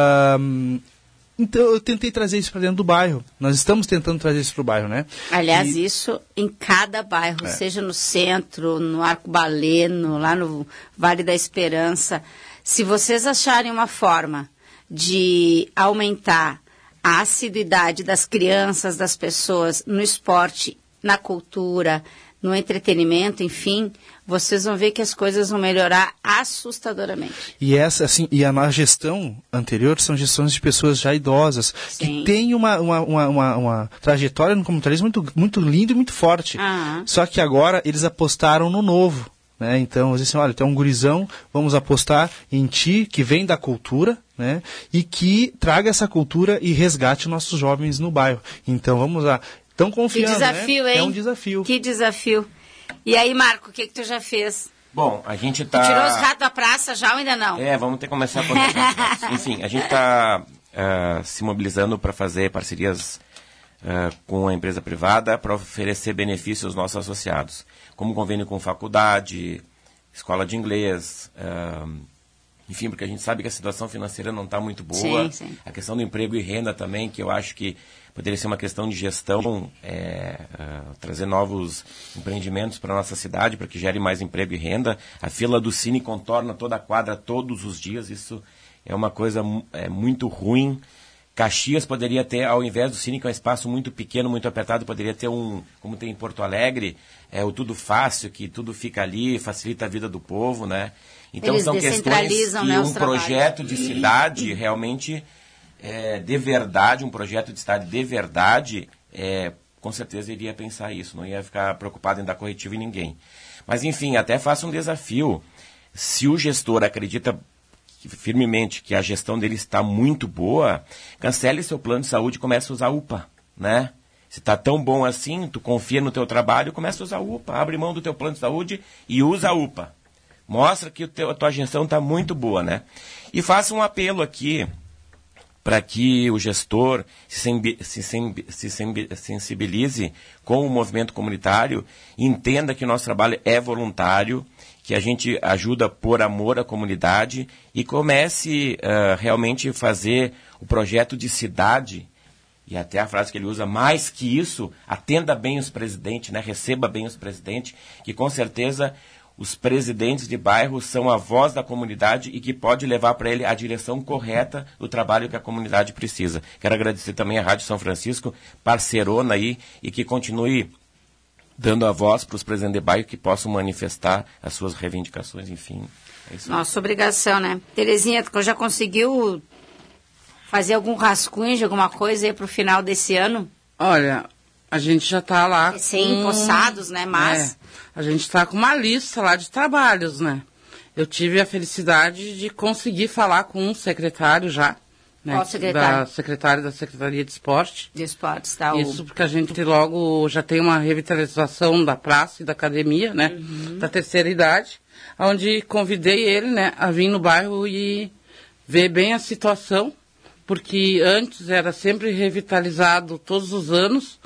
S5: uh, então eu tentei trazer isso para dentro do bairro. Nós estamos tentando trazer isso para o bairro, né?
S2: Aliás,
S5: e...
S2: isso em cada bairro,
S5: é.
S2: seja no centro, no Arcobaleno, lá no Vale da Esperança. Se vocês acharem uma forma de aumentar a assiduidade das crianças, das pessoas no esporte, na cultura, no entretenimento, enfim, vocês vão ver que as coisas vão melhorar assustadoramente.
S5: E essa, assim, e a nossa gestão anterior são gestões de pessoas já idosas, Sim. que têm uma, uma, uma, uma, uma trajetória no comunitarismo muito, muito linda e muito forte.
S2: Ah.
S5: Só que agora eles apostaram no novo. Né? Então, eles dizem, olha, tu é um gurizão, vamos apostar em ti, que vem da cultura, né? E que traga essa cultura e resgate nossos jovens no bairro. Então, vamos lá. Estão confiando,
S2: que desafio,
S5: né?
S2: hein?
S5: É um desafio.
S2: Que desafio. E aí, Marco, o que, que tu já fez?
S3: Bom, a gente tá...
S2: Tu tirou os ratos da praça já ou ainda não?
S3: É, vamos ter que começar a conversar. Enfim, a gente está uh, se mobilizando para fazer parcerias uh, com a empresa privada para oferecer benefícios aos nossos associados, como convênio com faculdade, escola de inglês, uh, enfim, porque a gente sabe que a situação financeira não está muito boa.
S2: Sim, sim.
S3: A questão do emprego e renda também, que eu acho que poderia ser uma questão de gestão, é, uh, trazer novos empreendimentos para a nossa cidade, para que gere mais emprego e renda. A fila do Cine contorna toda a quadra todos os dias, isso é uma coisa é, muito ruim. Caxias poderia ter, ao invés do Cine, que é um espaço muito pequeno, muito apertado, poderia ter um, como tem em Porto Alegre, é, o Tudo Fácil, que tudo fica ali, facilita a vida do povo, né? Então
S2: Eles
S3: são questões que
S2: né,
S3: um projeto de cidade realmente... É, de verdade, um projeto de cidade de verdade, é, com certeza iria pensar isso, não ia ficar preocupado em dar corretivo em ninguém. Mas, enfim, até faço um desafio. Se o gestor acredita firmemente que a gestão dele está muito boa, cancele seu plano de saúde e comece a usar U P A, né? Se está tão bom assim, tu confia no teu trabalho, começa a usar U P A, abre mão do teu plano de saúde e usa a U P A. Mostra que o teu, a tua gestão está muito boa, né? E faça um apelo aqui, para que o gestor se, se, se sensibilize com o movimento comunitário, entenda que o nosso trabalho é voluntário, que a gente ajuda por amor à comunidade e comece uh, realmente a fazer o projeto de cidade, e até a frase que ele usa, mais que isso, atenda bem os presidentes, né? Receba bem os presidentes, que com certeza... Os presidentes de bairro são a voz da comunidade e que pode levar para ele a direção correta do trabalho que a comunidade precisa. Quero agradecer também a Rádio São Francisco, parceirona aí, e que continue dando a voz para os presidentes de bairro que possam manifestar as suas reivindicações, enfim. É isso.
S2: Nossa obrigação, né? Terezinha, tu já conseguiu fazer algum rascunho de alguma coisa aí para o final desse ano?
S4: Olha... A gente já está lá
S2: sem empossados, né? Mas...
S4: É, a gente está com uma lista lá de trabalhos, né? Eu tive a felicidade de conseguir falar com um secretário já. Né?
S2: Qual secretário?
S4: Da secretária da Secretaria de Esporte.
S2: De Esportes, tá?
S4: Isso porque a gente logo já tem uma revitalização da praça e da academia, né? Uhum. Da terceira idade. Onde convidei ele, né? A vir no bairro e ver bem a situação. Porque antes era sempre revitalizado todos os anos.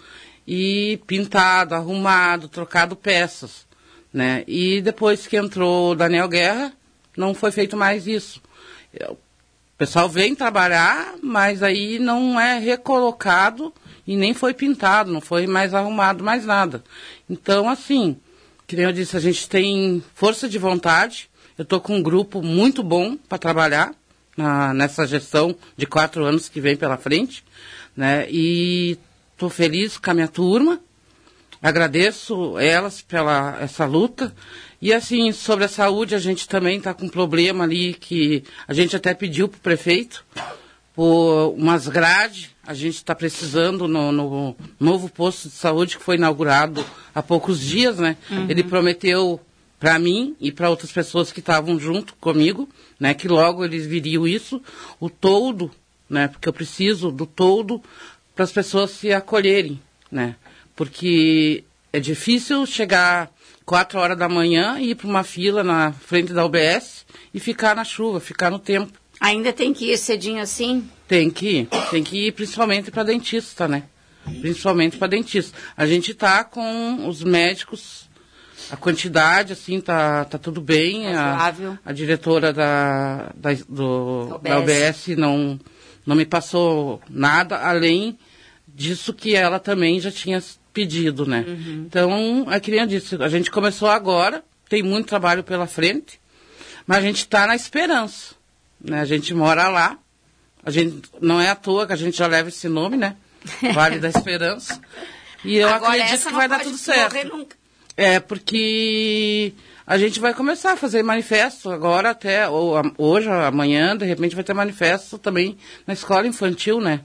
S4: E pintado, arrumado, trocado peças, né? E depois que entrou o Daniel Guerra, não foi feito mais isso. O pessoal vem trabalhar, mas aí não é recolocado e nem foi pintado, não foi mais arrumado, mais nada. Então, assim, que nem eu disse, a gente tem força de vontade. Eu estou com um grupo muito bom para trabalhar na, nessa gestão de quatro anos que vem pela frente, né? E... estou feliz com a minha turma, agradeço elas pela essa luta. E assim, sobre a saúde, a gente também está com um problema ali que a gente até pediu para o prefeito por umas grades. A gente está precisando no, no novo posto de saúde que foi inaugurado há poucos dias, né? Uhum. Ele prometeu para mim e para outras pessoas que estavam junto comigo, né? Que logo eles viriam isso, o toldo, né? Porque eu preciso do toldo para as pessoas se acolherem, né? Porque é difícil chegar quatro horas da manhã e ir para uma fila na frente da U B S e ficar na chuva, ficar no tempo.
S2: Ainda tem que ir cedinho assim?
S4: Tem que ir, tem que ir principalmente para dentista, né? Principalmente para dentista. A gente tá com os médicos, a quantidade, assim, tá, tá tudo bem. A, a diretora da, da, do, U B S. da U B S não, não me passou nada, além disso que ela também já tinha pedido, né? Uhum. Então, é que nem eu disse, a gente começou agora, tem muito trabalho pela frente, mas a gente está na esperança, né? A gente mora lá, a gente, não é à toa que a gente já leva esse nome, né? Vale da Esperança. E eu
S2: agora,
S4: acredito que vai dar tudo certo. Nunca. É, porque a gente vai começar a fazer manifesto agora até, ou hoje, amanhã, de repente vai ter manifesto também na escola infantil, né?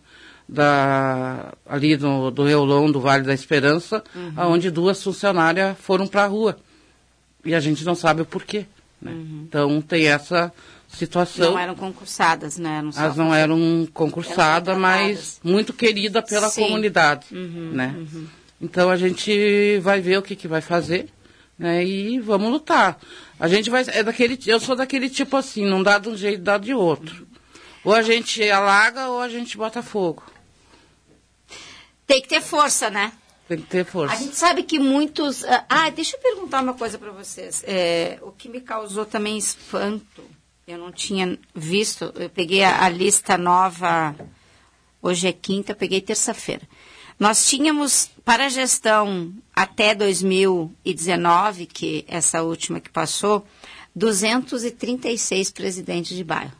S4: Da, ali do, do Reolão, do Vale da Esperança, uhum. onde duas funcionárias foram para a rua. E a gente não sabe o porquê. Né? Uhum. Então tem essa situação.
S2: Não eram concursadas, né? Não
S4: Elas não eram concursadas, mas muito querida pela Sim. comunidade. Uhum, né? Uhum. Então a gente vai ver o que, que vai fazer, né? E vamos lutar. A gente vai. É daquele, eu sou daquele tipo assim, não dá de um jeito, dá de outro. Ou a gente alaga ou a gente bota fogo.
S2: Tem que ter força, né?
S4: Tem que ter força.
S2: A gente sabe que muitos... Ah, deixa eu perguntar uma coisa para vocês. É, o que me causou também espanto, eu não tinha visto, eu peguei a, a lista nova, hoje é quinta, eu peguei terça-feira. Nós tínhamos, para a gestão até dois mil e dezenove, que essa última que passou, duzentos e trinta e seis presidentes de bairro.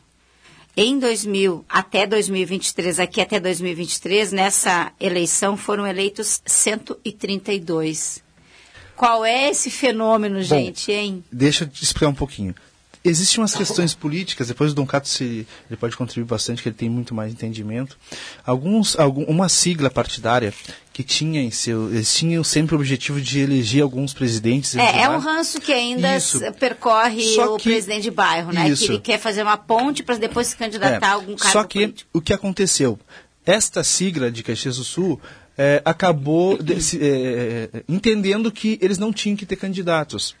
S2: Em dois mil, até dois mil e vinte e três, aqui até dois mil e vinte e três, nessa eleição foram eleitos cento e trinta e dois. Qual é esse fenômeno, gente, Bom, hein?
S5: Deixa eu te explicar um pouquinho. Existem umas questões políticas, depois o Dom Cato se, ele pode contribuir bastante, que ele tem muito mais entendimento. Alguns, algum, uma sigla partidária que tinha em seu, eles tinham sempre o objetivo de eleger alguns presidentes.
S2: É, é um ranço que ainda isso. percorre Só o que, presidente de bairro, né? Isso. Que ele quer fazer uma ponte para depois se candidatar é. a algum cargo
S5: Só que
S2: político.
S5: O que aconteceu? Esta sigla de Caxias do Sul é, acabou de, se, é, entendendo que eles não tinham que ter candidatos.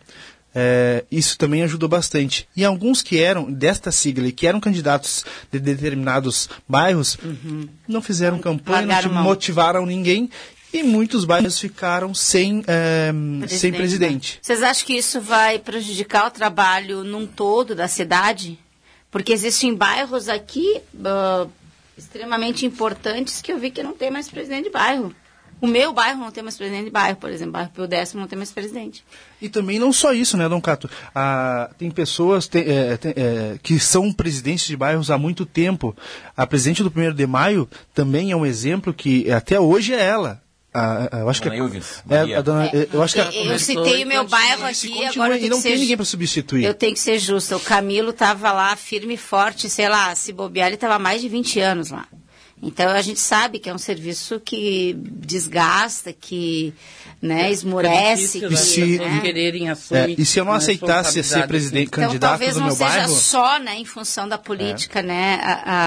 S5: É, isso também ajudou bastante. E alguns que eram desta sigla e que eram candidatos de determinados bairros uhum. não fizeram não, campanha, não motivaram ninguém e muitos bairros ficaram sem, é, presidente, sem presidente.
S2: Né? Vocês acham que isso vai prejudicar o trabalho num todo da cidade? Porque existem bairros aqui uh, extremamente importantes que eu vi que não tem mais presidente de bairro. O meu bairro não tem mais presidente de bairro, por exemplo. O bairro Pio Décimo não tem mais presidente.
S5: E também não só isso, né, Dom Cato? Ah, tem pessoas tem, é, tem, é, que são presidentes de bairros há muito tempo. A presidente do primeiro de maio também é um exemplo que até hoje é ela. Ah, eu acho
S3: dona
S5: que
S3: Ilves,
S5: é, a dona,
S2: é,
S5: eu acho que
S2: eu, eu citei o meu bairro aqui, agora
S5: e não tem ninguém para substituir.
S2: Eu tenho que ser justa. O Camilo estava lá firme e forte, sei lá, se bobear, ele estava há mais de vinte anos lá. Então, a gente sabe que é um serviço que desgasta, que né, esmorece.
S4: É difícil, que, né? quererem assumir
S5: é, e se eu não aceitasse ser presidente, então, candidato do meu bairro...
S2: Talvez não seja só né, em função da política, é. né,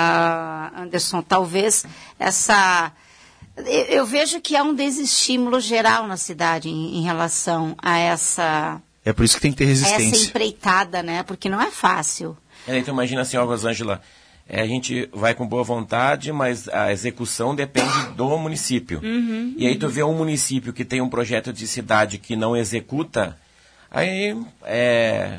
S2: a, a Anderson? Talvez essa... Eu, eu vejo que há um desestímulo geral na cidade em, em relação a essa...
S5: É por isso que tem que ter resistência.
S2: Essa empreitada, né? Porque não é fácil.
S3: É, então, imagina assim, ó, Rosângela... É, a gente vai com boa vontade, mas a execução depende do município. Uhum, e aí tu vê um município que tem um projeto de cidade que não executa, aí é,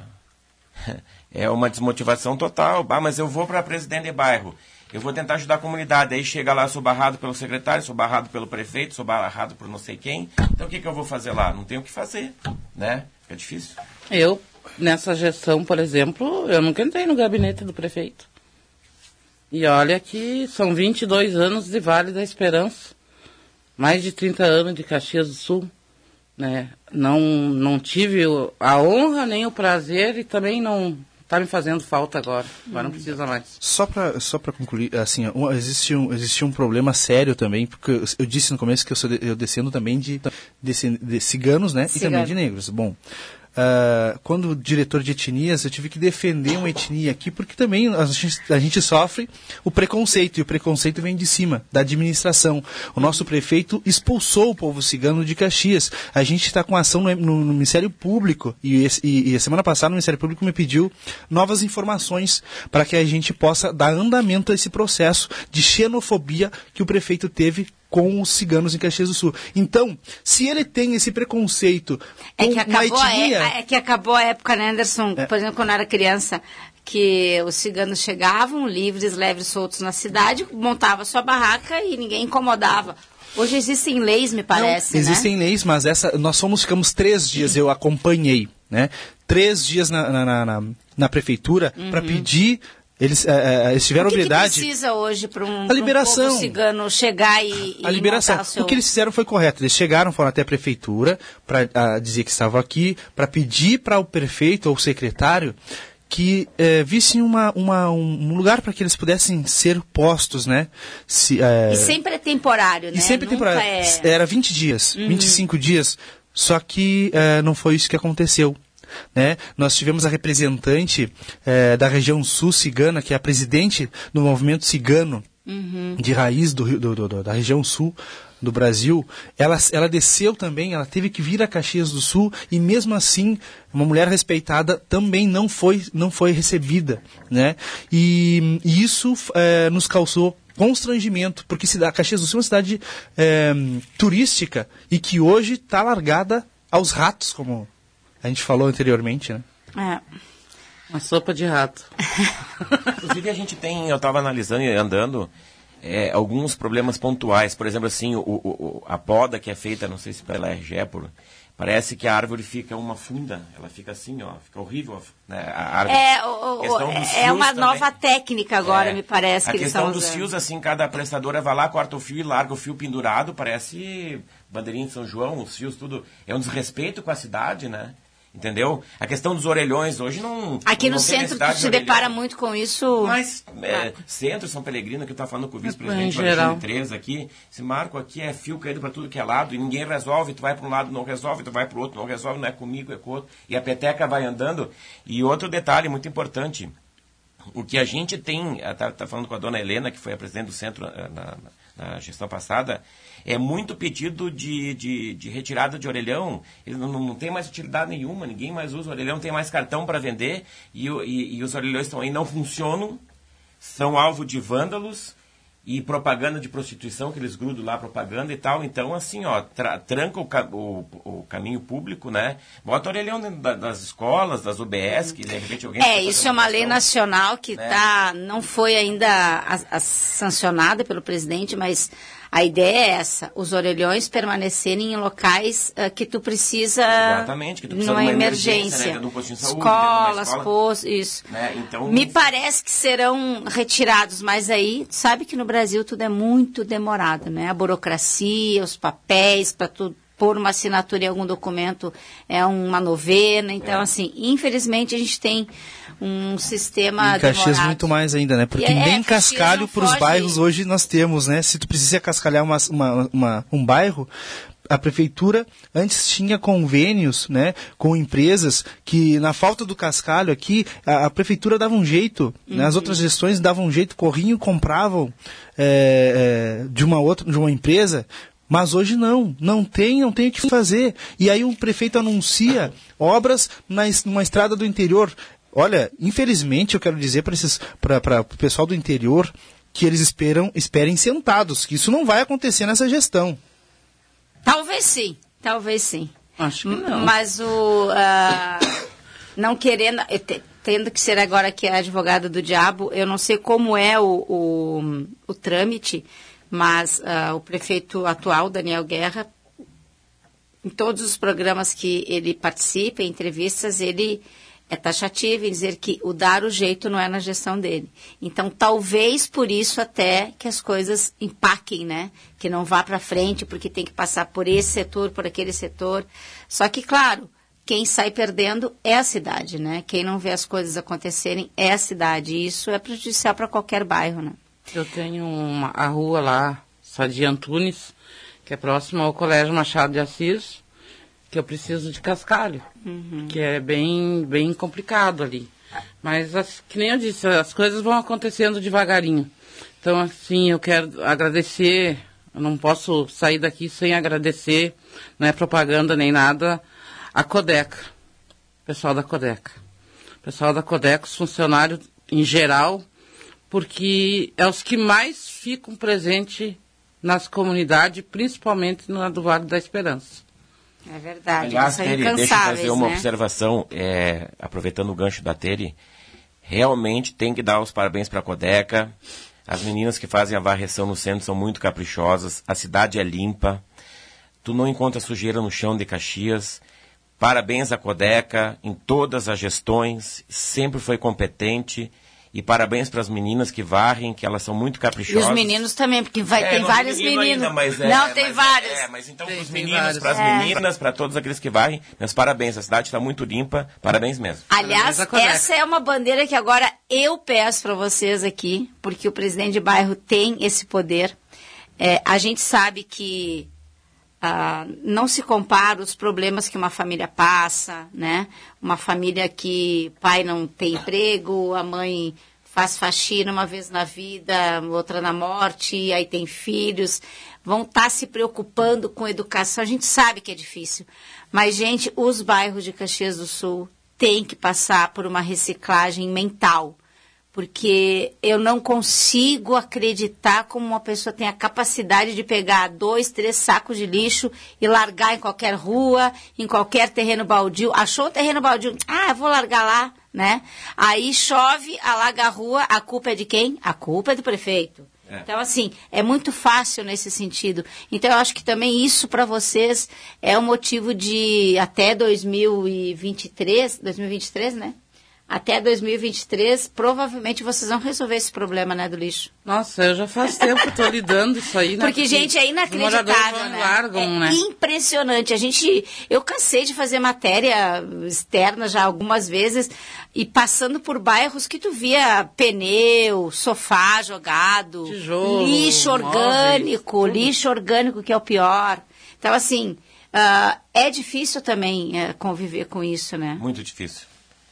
S3: é uma desmotivação total. Ah, mas eu vou para presidente de bairro, eu vou tentar ajudar a comunidade. Aí chega lá, sou barrado pelo secretário, sou barrado pelo prefeito, sou barrado por não sei quem. Então o que, que eu vou fazer lá? Não tenho o que fazer, né? É difícil.
S4: Eu, nessa gestão, por exemplo, eu nunca entrei no gabinete do prefeito. E olha que são vinte e dois anos de Vale da Esperança. mais de trinta anos de Caxias do Sul, né? Não, não tive a honra nem o prazer e também não está me fazendo falta agora. Agora não precisa mais.
S5: Só para só para concluir, assim, um, existe, um, existe um problema sério também, porque eu, eu disse no começo que eu, sou de, eu descendo também de, de, de ciganos, né? Cigano. E também de negros. Bom, Uh, quando diretor de etnias, eu tive que defender uma etnia aqui, porque também a gente, a gente sofre o preconceito, e o preconceito vem de cima, da administração. O nosso prefeito expulsou o povo cigano de Caxias. A gente está com ação no, no, no Ministério Público, e, e, e a semana passada o Ministério Público me pediu novas informações para que a gente possa dar andamento a esse processo de xenofobia que o prefeito teve com os ciganos em Caxias do Sul. Então, se ele tem esse preconceito com
S2: é que acabou
S5: uma etnia...
S2: É, é que acabou a época, né, Anderson?
S5: É.
S2: Por exemplo, quando eu era criança, que os ciganos chegavam livres, leves, soltos na cidade, montavam sua barraca e ninguém incomodava. Hoje existem leis, me parece,
S5: Não, existem
S2: né?
S5: leis, mas essa, nós fomos, ficamos três dias, eu acompanhei, né? Três dias na, na, na, na prefeitura uhum. para pedir... Eles, é, eles tiveram
S2: o que
S5: habilidade...
S2: O que precisa hoje para um,
S5: a liberação.
S2: um povo cigano chegar e,
S5: a liberação.
S2: O, seu...
S5: o que eles fizeram foi correto. Eles chegaram, foram até a prefeitura para dizer que estavam aqui, para pedir para o prefeito ou o secretário que é, vissem uma, uma, um lugar para que eles pudessem ser postos, né? Se, é...
S2: E sempre é temporário, né?
S5: E sempre é
S2: Nunca
S5: temporário.
S2: É...
S5: Era vinte dias, uhum. vinte e cinco dias, só que é, não foi isso que aconteceu. Né? Nós tivemos a representante eh, da região sul cigana, que é a presidente do movimento cigano uhum. de raiz do, do, do, da região sul do Brasil. Ela, ela desceu também, ela teve que vir a Caxias do Sul e mesmo assim uma mulher respeitada também não foi, não foi recebida, né? E, e isso eh, nos causou constrangimento, porque a Caxias do Sul é uma cidade eh, turística e que hoje está largada aos ratos, como a gente falou anteriormente, né?
S2: É.
S4: Uma sopa de rato.
S3: Inclusive a gente tem, eu estava analisando e andando, é, alguns problemas pontuais. Por exemplo, assim, o, o, a poda que é feita, não sei se pela R G E, por, parece que a árvore fica uma funda. Ela fica assim, ó, fica horrível, né, a árvore.
S2: É, o, o, é uma também. Nova técnica agora, é, me parece, que eles estão usando. A questão dos fios, assim, cada prestadora vai lá, corta o fio e larga o fio pendurado, parece bandeirinha de São João, os fios, tudo. É um desrespeito com a cidade, né? Entendeu? A questão dos orelhões hoje não... Aqui
S3: não
S2: no centro tu se depara muito com isso.
S3: Mas, é, ah. centro, São Pellegrino, que eu estava falando com o vice-presidente do Alexandre três aqui, esse marco aqui é fio caído para tudo que é lado e ninguém resolve, tu vai para um lado, não resolve, tu vai para o outro, não resolve, não é comigo, é com o outro. E a peteca vai andando. E outro detalhe muito importante, o que a gente tem, está tá falando com a dona Helena, que foi a presidente do centro na, na gestão passada, é muito pedido de, de, de retirada de orelhão. Ele não, não tem mais utilidade nenhuma, ninguém mais usa o orelhão, não tem mais cartão para vender e, e, e os orelhões estão aí, não funcionam, são alvo de vândalos e propaganda de prostituição, que eles grudam lá, propaganda e tal. Então, assim, ó, tra, tranca o, o, o caminho público, né? Bota orelhão dentro da, das escolas, das U B S, que de repente alguém...
S2: É, isso é uma lei nacional que né? tá, não foi ainda a, a sancionada pelo presidente, mas... A ideia é essa, os orelhões permanecerem em locais uh, que tu precisa...
S3: Exatamente, que tu precisa
S2: numa
S3: de uma
S2: emergência.
S3: emergência, né? De um postinho de saúde,
S2: escolas,
S3: escola,
S2: postos, isso.
S3: Né? Então,
S2: me parece que serão retirados, mas aí, tu sabe que no Brasil tudo é muito demorado, né? A burocracia, os papéis, para tu pôr uma assinatura em algum documento é uma novena. Então, é. assim, infelizmente a gente tem... um sistema
S5: em Caxias
S2: demorado.
S5: Muito mais ainda, né? Porque é, nem cascalho para os bairros hoje nós temos, né? Se tu precisa cascalhar uma, uma, uma, um bairro, a prefeitura antes tinha convênios, né, com empresas que na falta do cascalho aqui, a, a prefeitura dava um jeito, uhum. né? As outras gestões davam um jeito, corriam, compravam é, é, de uma outra, de uma empresa. Mas hoje não, não tem, não tem o que fazer. E aí um prefeito anuncia obras na, numa estrada do interior. Olha, infelizmente eu quero dizer para o pessoal do interior que eles esperam, esperem sentados, que isso não vai acontecer nessa gestão.
S2: Talvez sim, talvez sim.
S4: Acho que não.
S2: Mas o uh, não querendo, tendo que ser agora que é a advogada do diabo, eu não sei como é o, o, o trâmite, mas uh, o prefeito atual, Daniel Guerra, em todos os programas que ele participa, em entrevistas, ele é taxativo em dizer que o dar o jeito não é na gestão dele. Então, talvez por isso até que as coisas empaquem, né? Que não vá para frente, porque tem que passar por esse setor, por aquele setor. Só que, claro, quem sai perdendo é a cidade, né? Quem não vê as coisas acontecerem é a cidade. E isso é prejudicial para qualquer bairro, né? Eu tenho uma, a rua lá, Sadia Antunes, que é próxima ao Colégio Machado de Assis, que eu preciso de cascalho, uhum. que é bem, bem complicado ali. Mas, as, que nem eu disse, as coisas vão acontecendo devagarinho. Então, assim, eu quero agradecer, eu não posso sair daqui sem agradecer, não é propaganda nem nada, a Codeca, pessoal da Codeca. Pessoal da Codeca, os funcionários em geral, porque é os que mais ficam presentes nas comunidades, principalmente na do Vale da Esperança. É verdade.
S3: Aliás, Teri, deixa eu fazer uma né? observação, é, aproveitando o gancho da Teri, realmente tem que dar os parabéns para a Codeca. As meninas que fazem a varreção no centro são muito caprichosas, a cidade é limpa, tu não encontra sujeira no chão de Caxias. Parabéns à Codeca em todas as gestões, sempre foi competente. E parabéns para as meninas que varrem, que elas são muito caprichosas. E os meninos também, porque vai, é, tem vários meninos. Ainda, mas é, não, tem mas vários. É, mas então para os meninos, para as é. meninas, para todos aqueles que varrem, meus parabéns. A cidade está muito limpa, parabéns mesmo. Aliás, essa é uma bandeira que agora eu peço para vocês aqui, porque o presidente de bairro tem esse poder. É, a gente sabe que ah, não se compara os problemas que uma família passa, né? Uma família que o pai não tem emprego, a mãe faz faxina uma vez na vida, outra na morte, e aí tem filhos, vão estar se preocupando com educação. A gente sabe que é difícil, mas, gente, os bairros de Caxias do Sul têm que passar por uma reciclagem mental, porque eu não consigo acreditar como uma pessoa tem a capacidade de pegar dois, três sacos de lixo e largar em qualquer rua, em qualquer terreno baldio. Achou o terreno baldio? Ah, eu vou largar lá, né? Aí chove, alaga a rua, a culpa é de quem? A culpa é do prefeito. É. Então, assim, é muito fácil nesse sentido. Então, eu acho que também isso para vocês é um motivo de até dois mil e vinte e três, dois mil e vinte e três, né? Até dois mil e vinte e três, provavelmente vocês vão resolver esse problema, né, do lixo. Nossa, eu já faz tempo que estou lidando isso aí. Né? Porque, porque, gente, é inacreditável, né? Largam, é né? impressionante. A gente, eu cansei de fazer matéria externa já algumas vezes e passando por bairros que tu via pneu, sofá jogado, tijolo, lixo orgânico, móveis, lixo orgânico que é o pior. Então, assim, uh, é difícil também uh, conviver com isso, né? Muito difícil.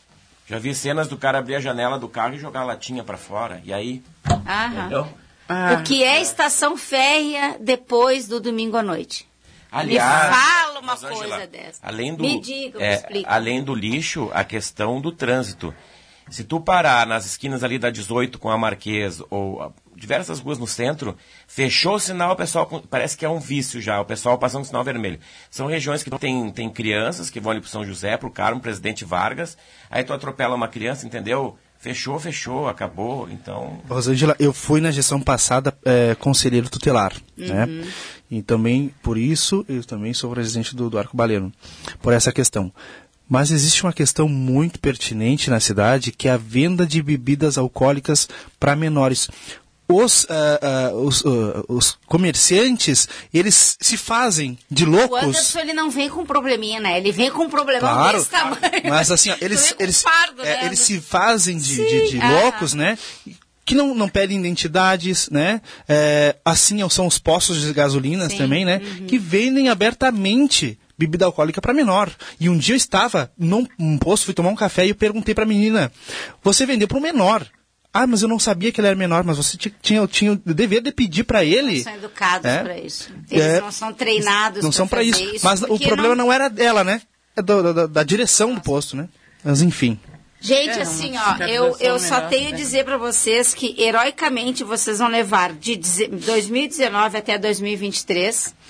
S3: Já vi cenas do cara abrir a janela do carro e jogar a latinha para fora. E aí? Aham. Ah, o que é estação férrea depois do domingo à noite? Aliás, me fala uma coisa Angela, dessa. Além do, me diga, é, me explica. Além do lixo, a questão do trânsito. Se tu parar nas esquinas ali da dezoito com a Marquês ou diversas ruas no centro, fechou o sinal, o pessoal, parece que é um vício já, o pessoal passando o sinal vermelho. São regiões que tem, tem crianças que vão ali para São José, para o Carmo, Presidente Vargas, aí tu atropela uma criança, entendeu? Fechou, fechou, acabou, então...
S5: Rosângela, eu fui na gestão passada é, conselheiro tutelar, uhum. né? E também, por isso, eu também sou presidente do, do Arco-Baleno, por essa questão. Mas existe uma questão muito pertinente na cidade, que é a venda de bebidas alcoólicas para menores. Os, uh, uh, os, uh, os comerciantes, eles se fazem de loucos. O Anderson, ele não vem com probleminha, né? Ele vem com um problemão claro, desse tamanho. Mas assim, ó, eles, eles, fardo, é, né? eles se fazem de, de, de loucos, né? Que não, não pedem identidades, né? É, assim são os postos de gasolinas Sim. também, né? Uhum. Que vendem abertamente bebida alcoólica para menor. E um dia eu estava num, num posto, fui tomar um café e eu perguntei para a menina, você vendeu para o menor? Ah, mas eu não sabia que ele era menor, mas você tinha, tinha o dever de pedir para ele. Não são educados é, para isso. Eles é, não são treinados não são para isso. isso. Mas o problema não... não era dela, né? É do, da, da direção Nossa. do posto, né? Mas enfim. Gente, é, assim, ó, eu, eu só melhor, tenho a né? dizer para vocês que, heroicamente, vocês vão levar de dois mil e dezenove até dois mil e vinte e três...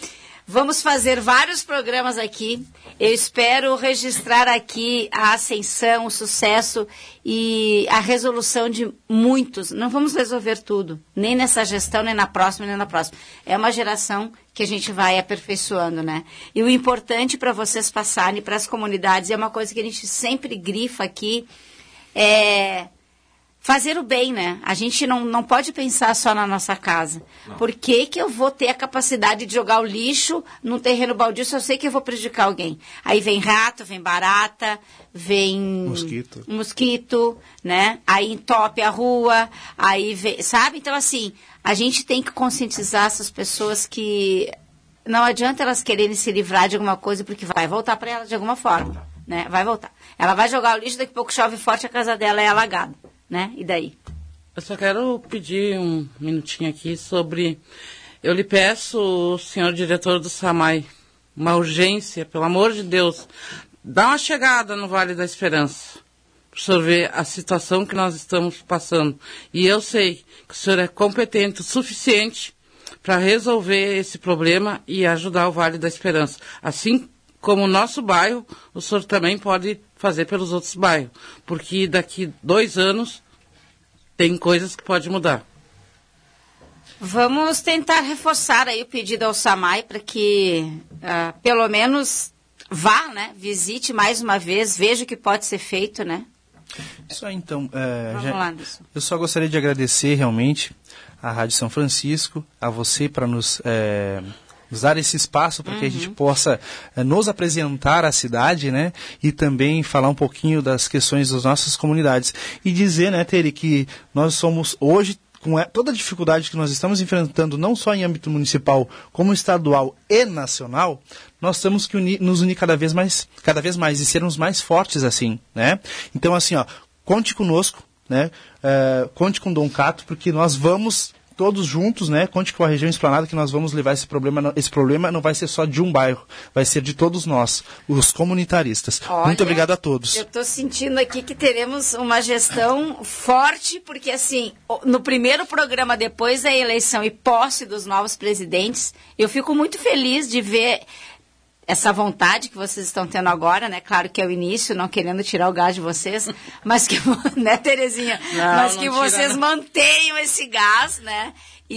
S2: Vamos fazer vários programas aqui. Eu espero registrar aqui a ascensão, o sucesso e a resolução de muitos. Não vamos resolver tudo, nem nessa gestão, nem na próxima, nem na próxima. É uma geração que a gente vai aperfeiçoando, né? E o importante para vocês passarem para as comunidades, é uma coisa que a gente sempre grifa aqui, é fazer o bem, né? A gente não, não pode pensar só na nossa casa. Não. Por que que eu vou ter a capacidade de jogar o lixo num terreno baldio se eu sei que eu vou prejudicar alguém? Aí vem rato, vem barata, vem...
S5: Mosquito.
S2: Mosquito, né? Aí entope a rua, aí vem... Sabe? Então, assim, a gente tem que conscientizar essas pessoas que não adianta elas quererem se livrar de alguma coisa, porque vai voltar para elas de alguma forma, né? Vai voltar. Ela vai jogar o lixo, daqui a pouco chove forte, a casa dela é alagada. Né? E daí?
S4: Eu só quero pedir um minutinho aqui sobre... Eu lhe peço, senhor diretor do SAMAI, uma urgência, pelo amor de Deus, dá uma chegada no Vale da Esperança, para o senhor ver a situação que nós estamos passando. E eu sei que o senhor é competente o suficiente para resolver esse problema e ajudar o Vale da Esperança. Assim como o nosso bairro, o senhor também pode fazer pelos outros bairros, porque daqui dois anos tem coisas que podem mudar.
S2: Vamos tentar reforçar aí o pedido ao SAMAI para que uh, pelo menos vá, né, visite mais uma vez, veja o que pode ser feito, né?
S5: Isso aí, então. É,
S2: Vamos
S5: já,
S2: lá, Anderson.
S5: Eu só gostaria de agradecer realmente à Rádio São Francisco, a você para nos... É, dar esse espaço para que uhum. a gente possa eh, nos apresentar à cidade, né? E também falar um pouquinho das questões das nossas comunidades. E dizer, né, Tere, que nós somos hoje, com toda a dificuldade que nós estamos enfrentando, não só em âmbito municipal, como estadual e nacional, nós temos que unir, nos unir cada vez mais, cada vez mais e sermos mais fortes assim, né? Então, assim, ó, conte conosco, né? Uh, conte com o Dom Cato, porque nós vamos... todos juntos, né? Conte com a região Esplanada que nós vamos levar esse problema. Esse problema não vai ser só de um bairro, vai ser de todos nós, os comunitaristas. Olha, muito obrigado a todos.
S2: Eu estou sentindo aqui que teremos uma gestão forte, porque assim, no primeiro programa depois da eleição e posse dos novos presidentes, eu fico muito feliz de ver essa vontade que vocês estão tendo agora, né? Claro que é o início, não querendo tirar o gás de vocês, mas que, né, Terezinha? Não, mas que vocês não. mantenham esse gás, né?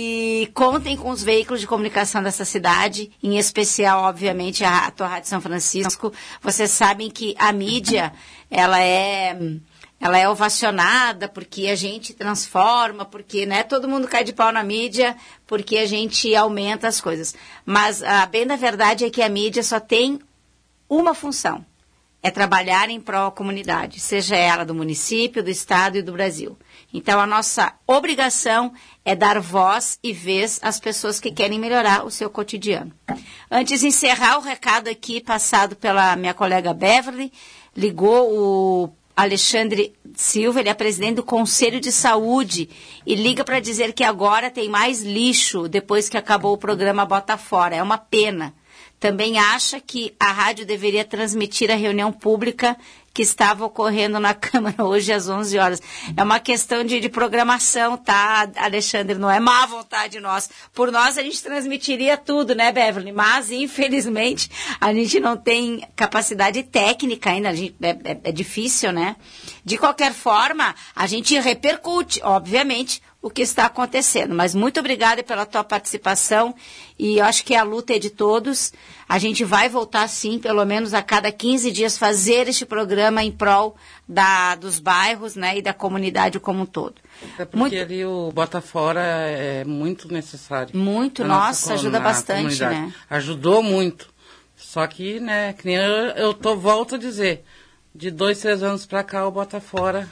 S2: E contem com os veículos de comunicação dessa cidade, em especial, obviamente, a, a tua Rádio São Francisco. Vocês sabem que a mídia, ela é... ela é ovacionada porque a gente transforma, porque, né, todo mundo cai de pau na mídia, porque a gente aumenta as coisas. Mas a bem da verdade é que a mídia só tem uma função, é trabalhar em prol da comunidade, seja ela do município, do estado e do Brasil. Então a nossa obrigação é dar voz e vez às pessoas que querem melhorar o seu cotidiano. Antes de encerrar o recado aqui passado pela minha colega Beverly, ligou o Alexandre Silva, ele é presidente do Conselho de Saúde e liga para dizer que agora tem mais lixo depois que acabou o programa Bota Fora. É uma pena. Também acha que a rádio deveria transmitir a reunião pública que estava ocorrendo na Câmara hoje às onze horas. É uma questão de, de programação, tá, Alexandre? Não é má vontade nossa. Por nós, a gente transmitiria tudo, né, Beverly? Mas, infelizmente, a gente não tem capacidade técnica ainda. A gente, é, é, é difícil, né? De qualquer forma, a gente repercute, obviamente, o que está acontecendo. Mas muito obrigada pela tua participação e eu acho que a luta é de todos. A gente vai voltar, sim, pelo menos a cada quinze dias, fazer este programa em prol da, dos bairros, né, e da comunidade como um todo.
S4: É porque
S2: muito...
S4: ali o Bota Fora é muito necessário.
S2: Muito, nossa, nossa ajuda bastante, né?
S4: Ajudou muito. Só que, né, que nem eu, eu tô, volto a dizer, de dois, três anos para cá o Bota Fora...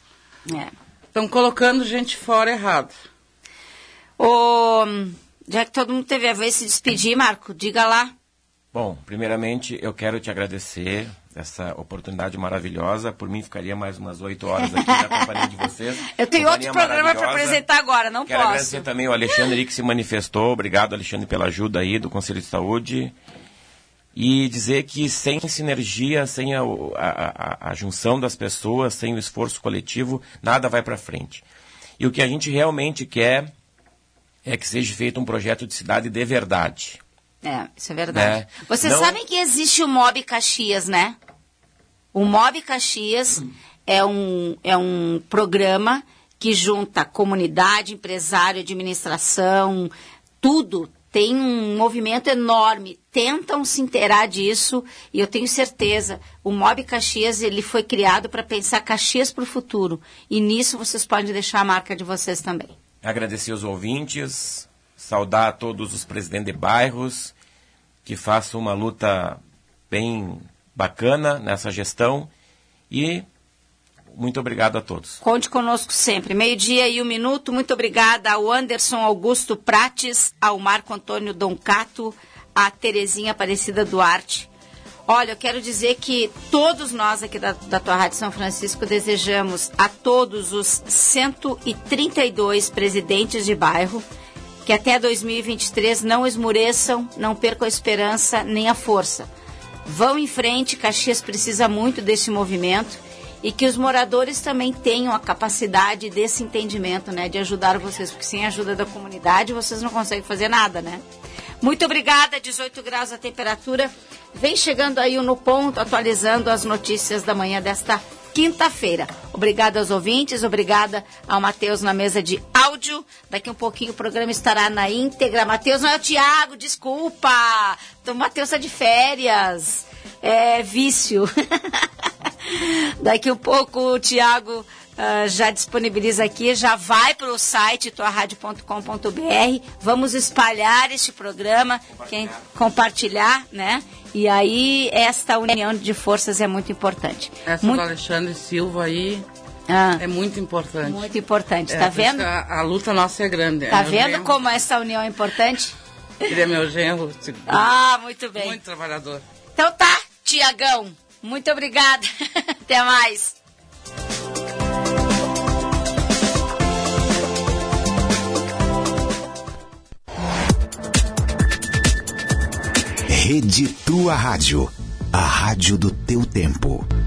S2: É.
S4: Estão colocando gente fora errado.
S2: Ô, já que todo mundo teve a vez de se despedir, Marco, diga lá.
S3: Bom, primeiramente eu quero te agradecer essa oportunidade maravilhosa. Por mim ficaria mais umas oito horas aqui na companhia de vocês.
S2: Eu tenho outro programa para apresentar agora, não
S3: quero
S2: posso.
S3: Quero agradecer também o Alexandre que se manifestou. Obrigado, Alexandre, pela ajuda aí do Conselho de Saúde. E dizer que sem sinergia, sem a, a, a, a junção das pessoas, sem o esforço coletivo, nada vai para frente. E o que a gente realmente quer é que seja feito um projeto de cidade de verdade.
S2: É, isso é verdade.
S3: É.
S2: Vocês
S3: Não...
S2: sabem que existe o Mob Caxias, né? O Mob Caxias é um, é um programa que junta comunidade, empresário, administração, tudo. Tem um movimento enorme, tentam se inteirar disso e eu tenho certeza, o Mob Caxias ele foi criado para pensar Caxias para o futuro e nisso vocês podem deixar a marca de vocês também.
S3: Agradecer os ouvintes, saudar a todos os presidentes de bairros que façam uma luta bem bacana nessa gestão e muito obrigado a todos.
S2: Conte conosco sempre. Meio-dia e um minuto. Muito obrigada ao Anderson Augusto Prates, ao Marco Antônio Doncato, à Terezinha Aparecida Duarte. Olha, eu quero dizer que todos nós aqui da, da tua Rádio São Francisco desejamos a todos os cento e trinta e dois presidentes de bairro que até dois mil e vinte e três não esmoreçam, não percam a esperança nem a força. Vão em frente, Caxias precisa muito desse movimento. E que os moradores também tenham a capacidade desse entendimento, né? De ajudar vocês, porque sem a ajuda da comunidade vocês não conseguem fazer nada, né? Muito obrigada, dezoito graus a temperatura. Vem chegando aí o No Ponto, atualizando as notícias da manhã desta quinta-feira. Obrigada aos ouvintes, obrigada ao Matheus na mesa de áudio. Daqui um pouquinho o programa estará na íntegra. Matheus, não é o Tiago, desculpa. O Matheus está de férias. É vício. Daqui um pouco o Tiago uh, já disponibiliza aqui, já vai para o site tua rádio ponto com ponto b r. Vamos espalhar este programa, compartilhar. Quem, compartilhar, né? E aí esta união de forças é muito importante.
S4: Essa
S2: muito...
S4: do Alexandre Silva aí
S2: ah,
S4: é muito importante.
S2: Muito importante,
S4: é,
S2: tá vendo?
S4: A, a luta nossa é grande.
S2: Tá
S4: é
S2: vendo
S4: genro.
S2: Como essa união é importante?
S4: Ele é meu genro.
S2: Ah, muito bem.
S4: Muito trabalhador.
S2: Então tá, Tiagão. Muito obrigada. Até mais.
S1: Rede Tua Rádio. A rádio do teu tempo.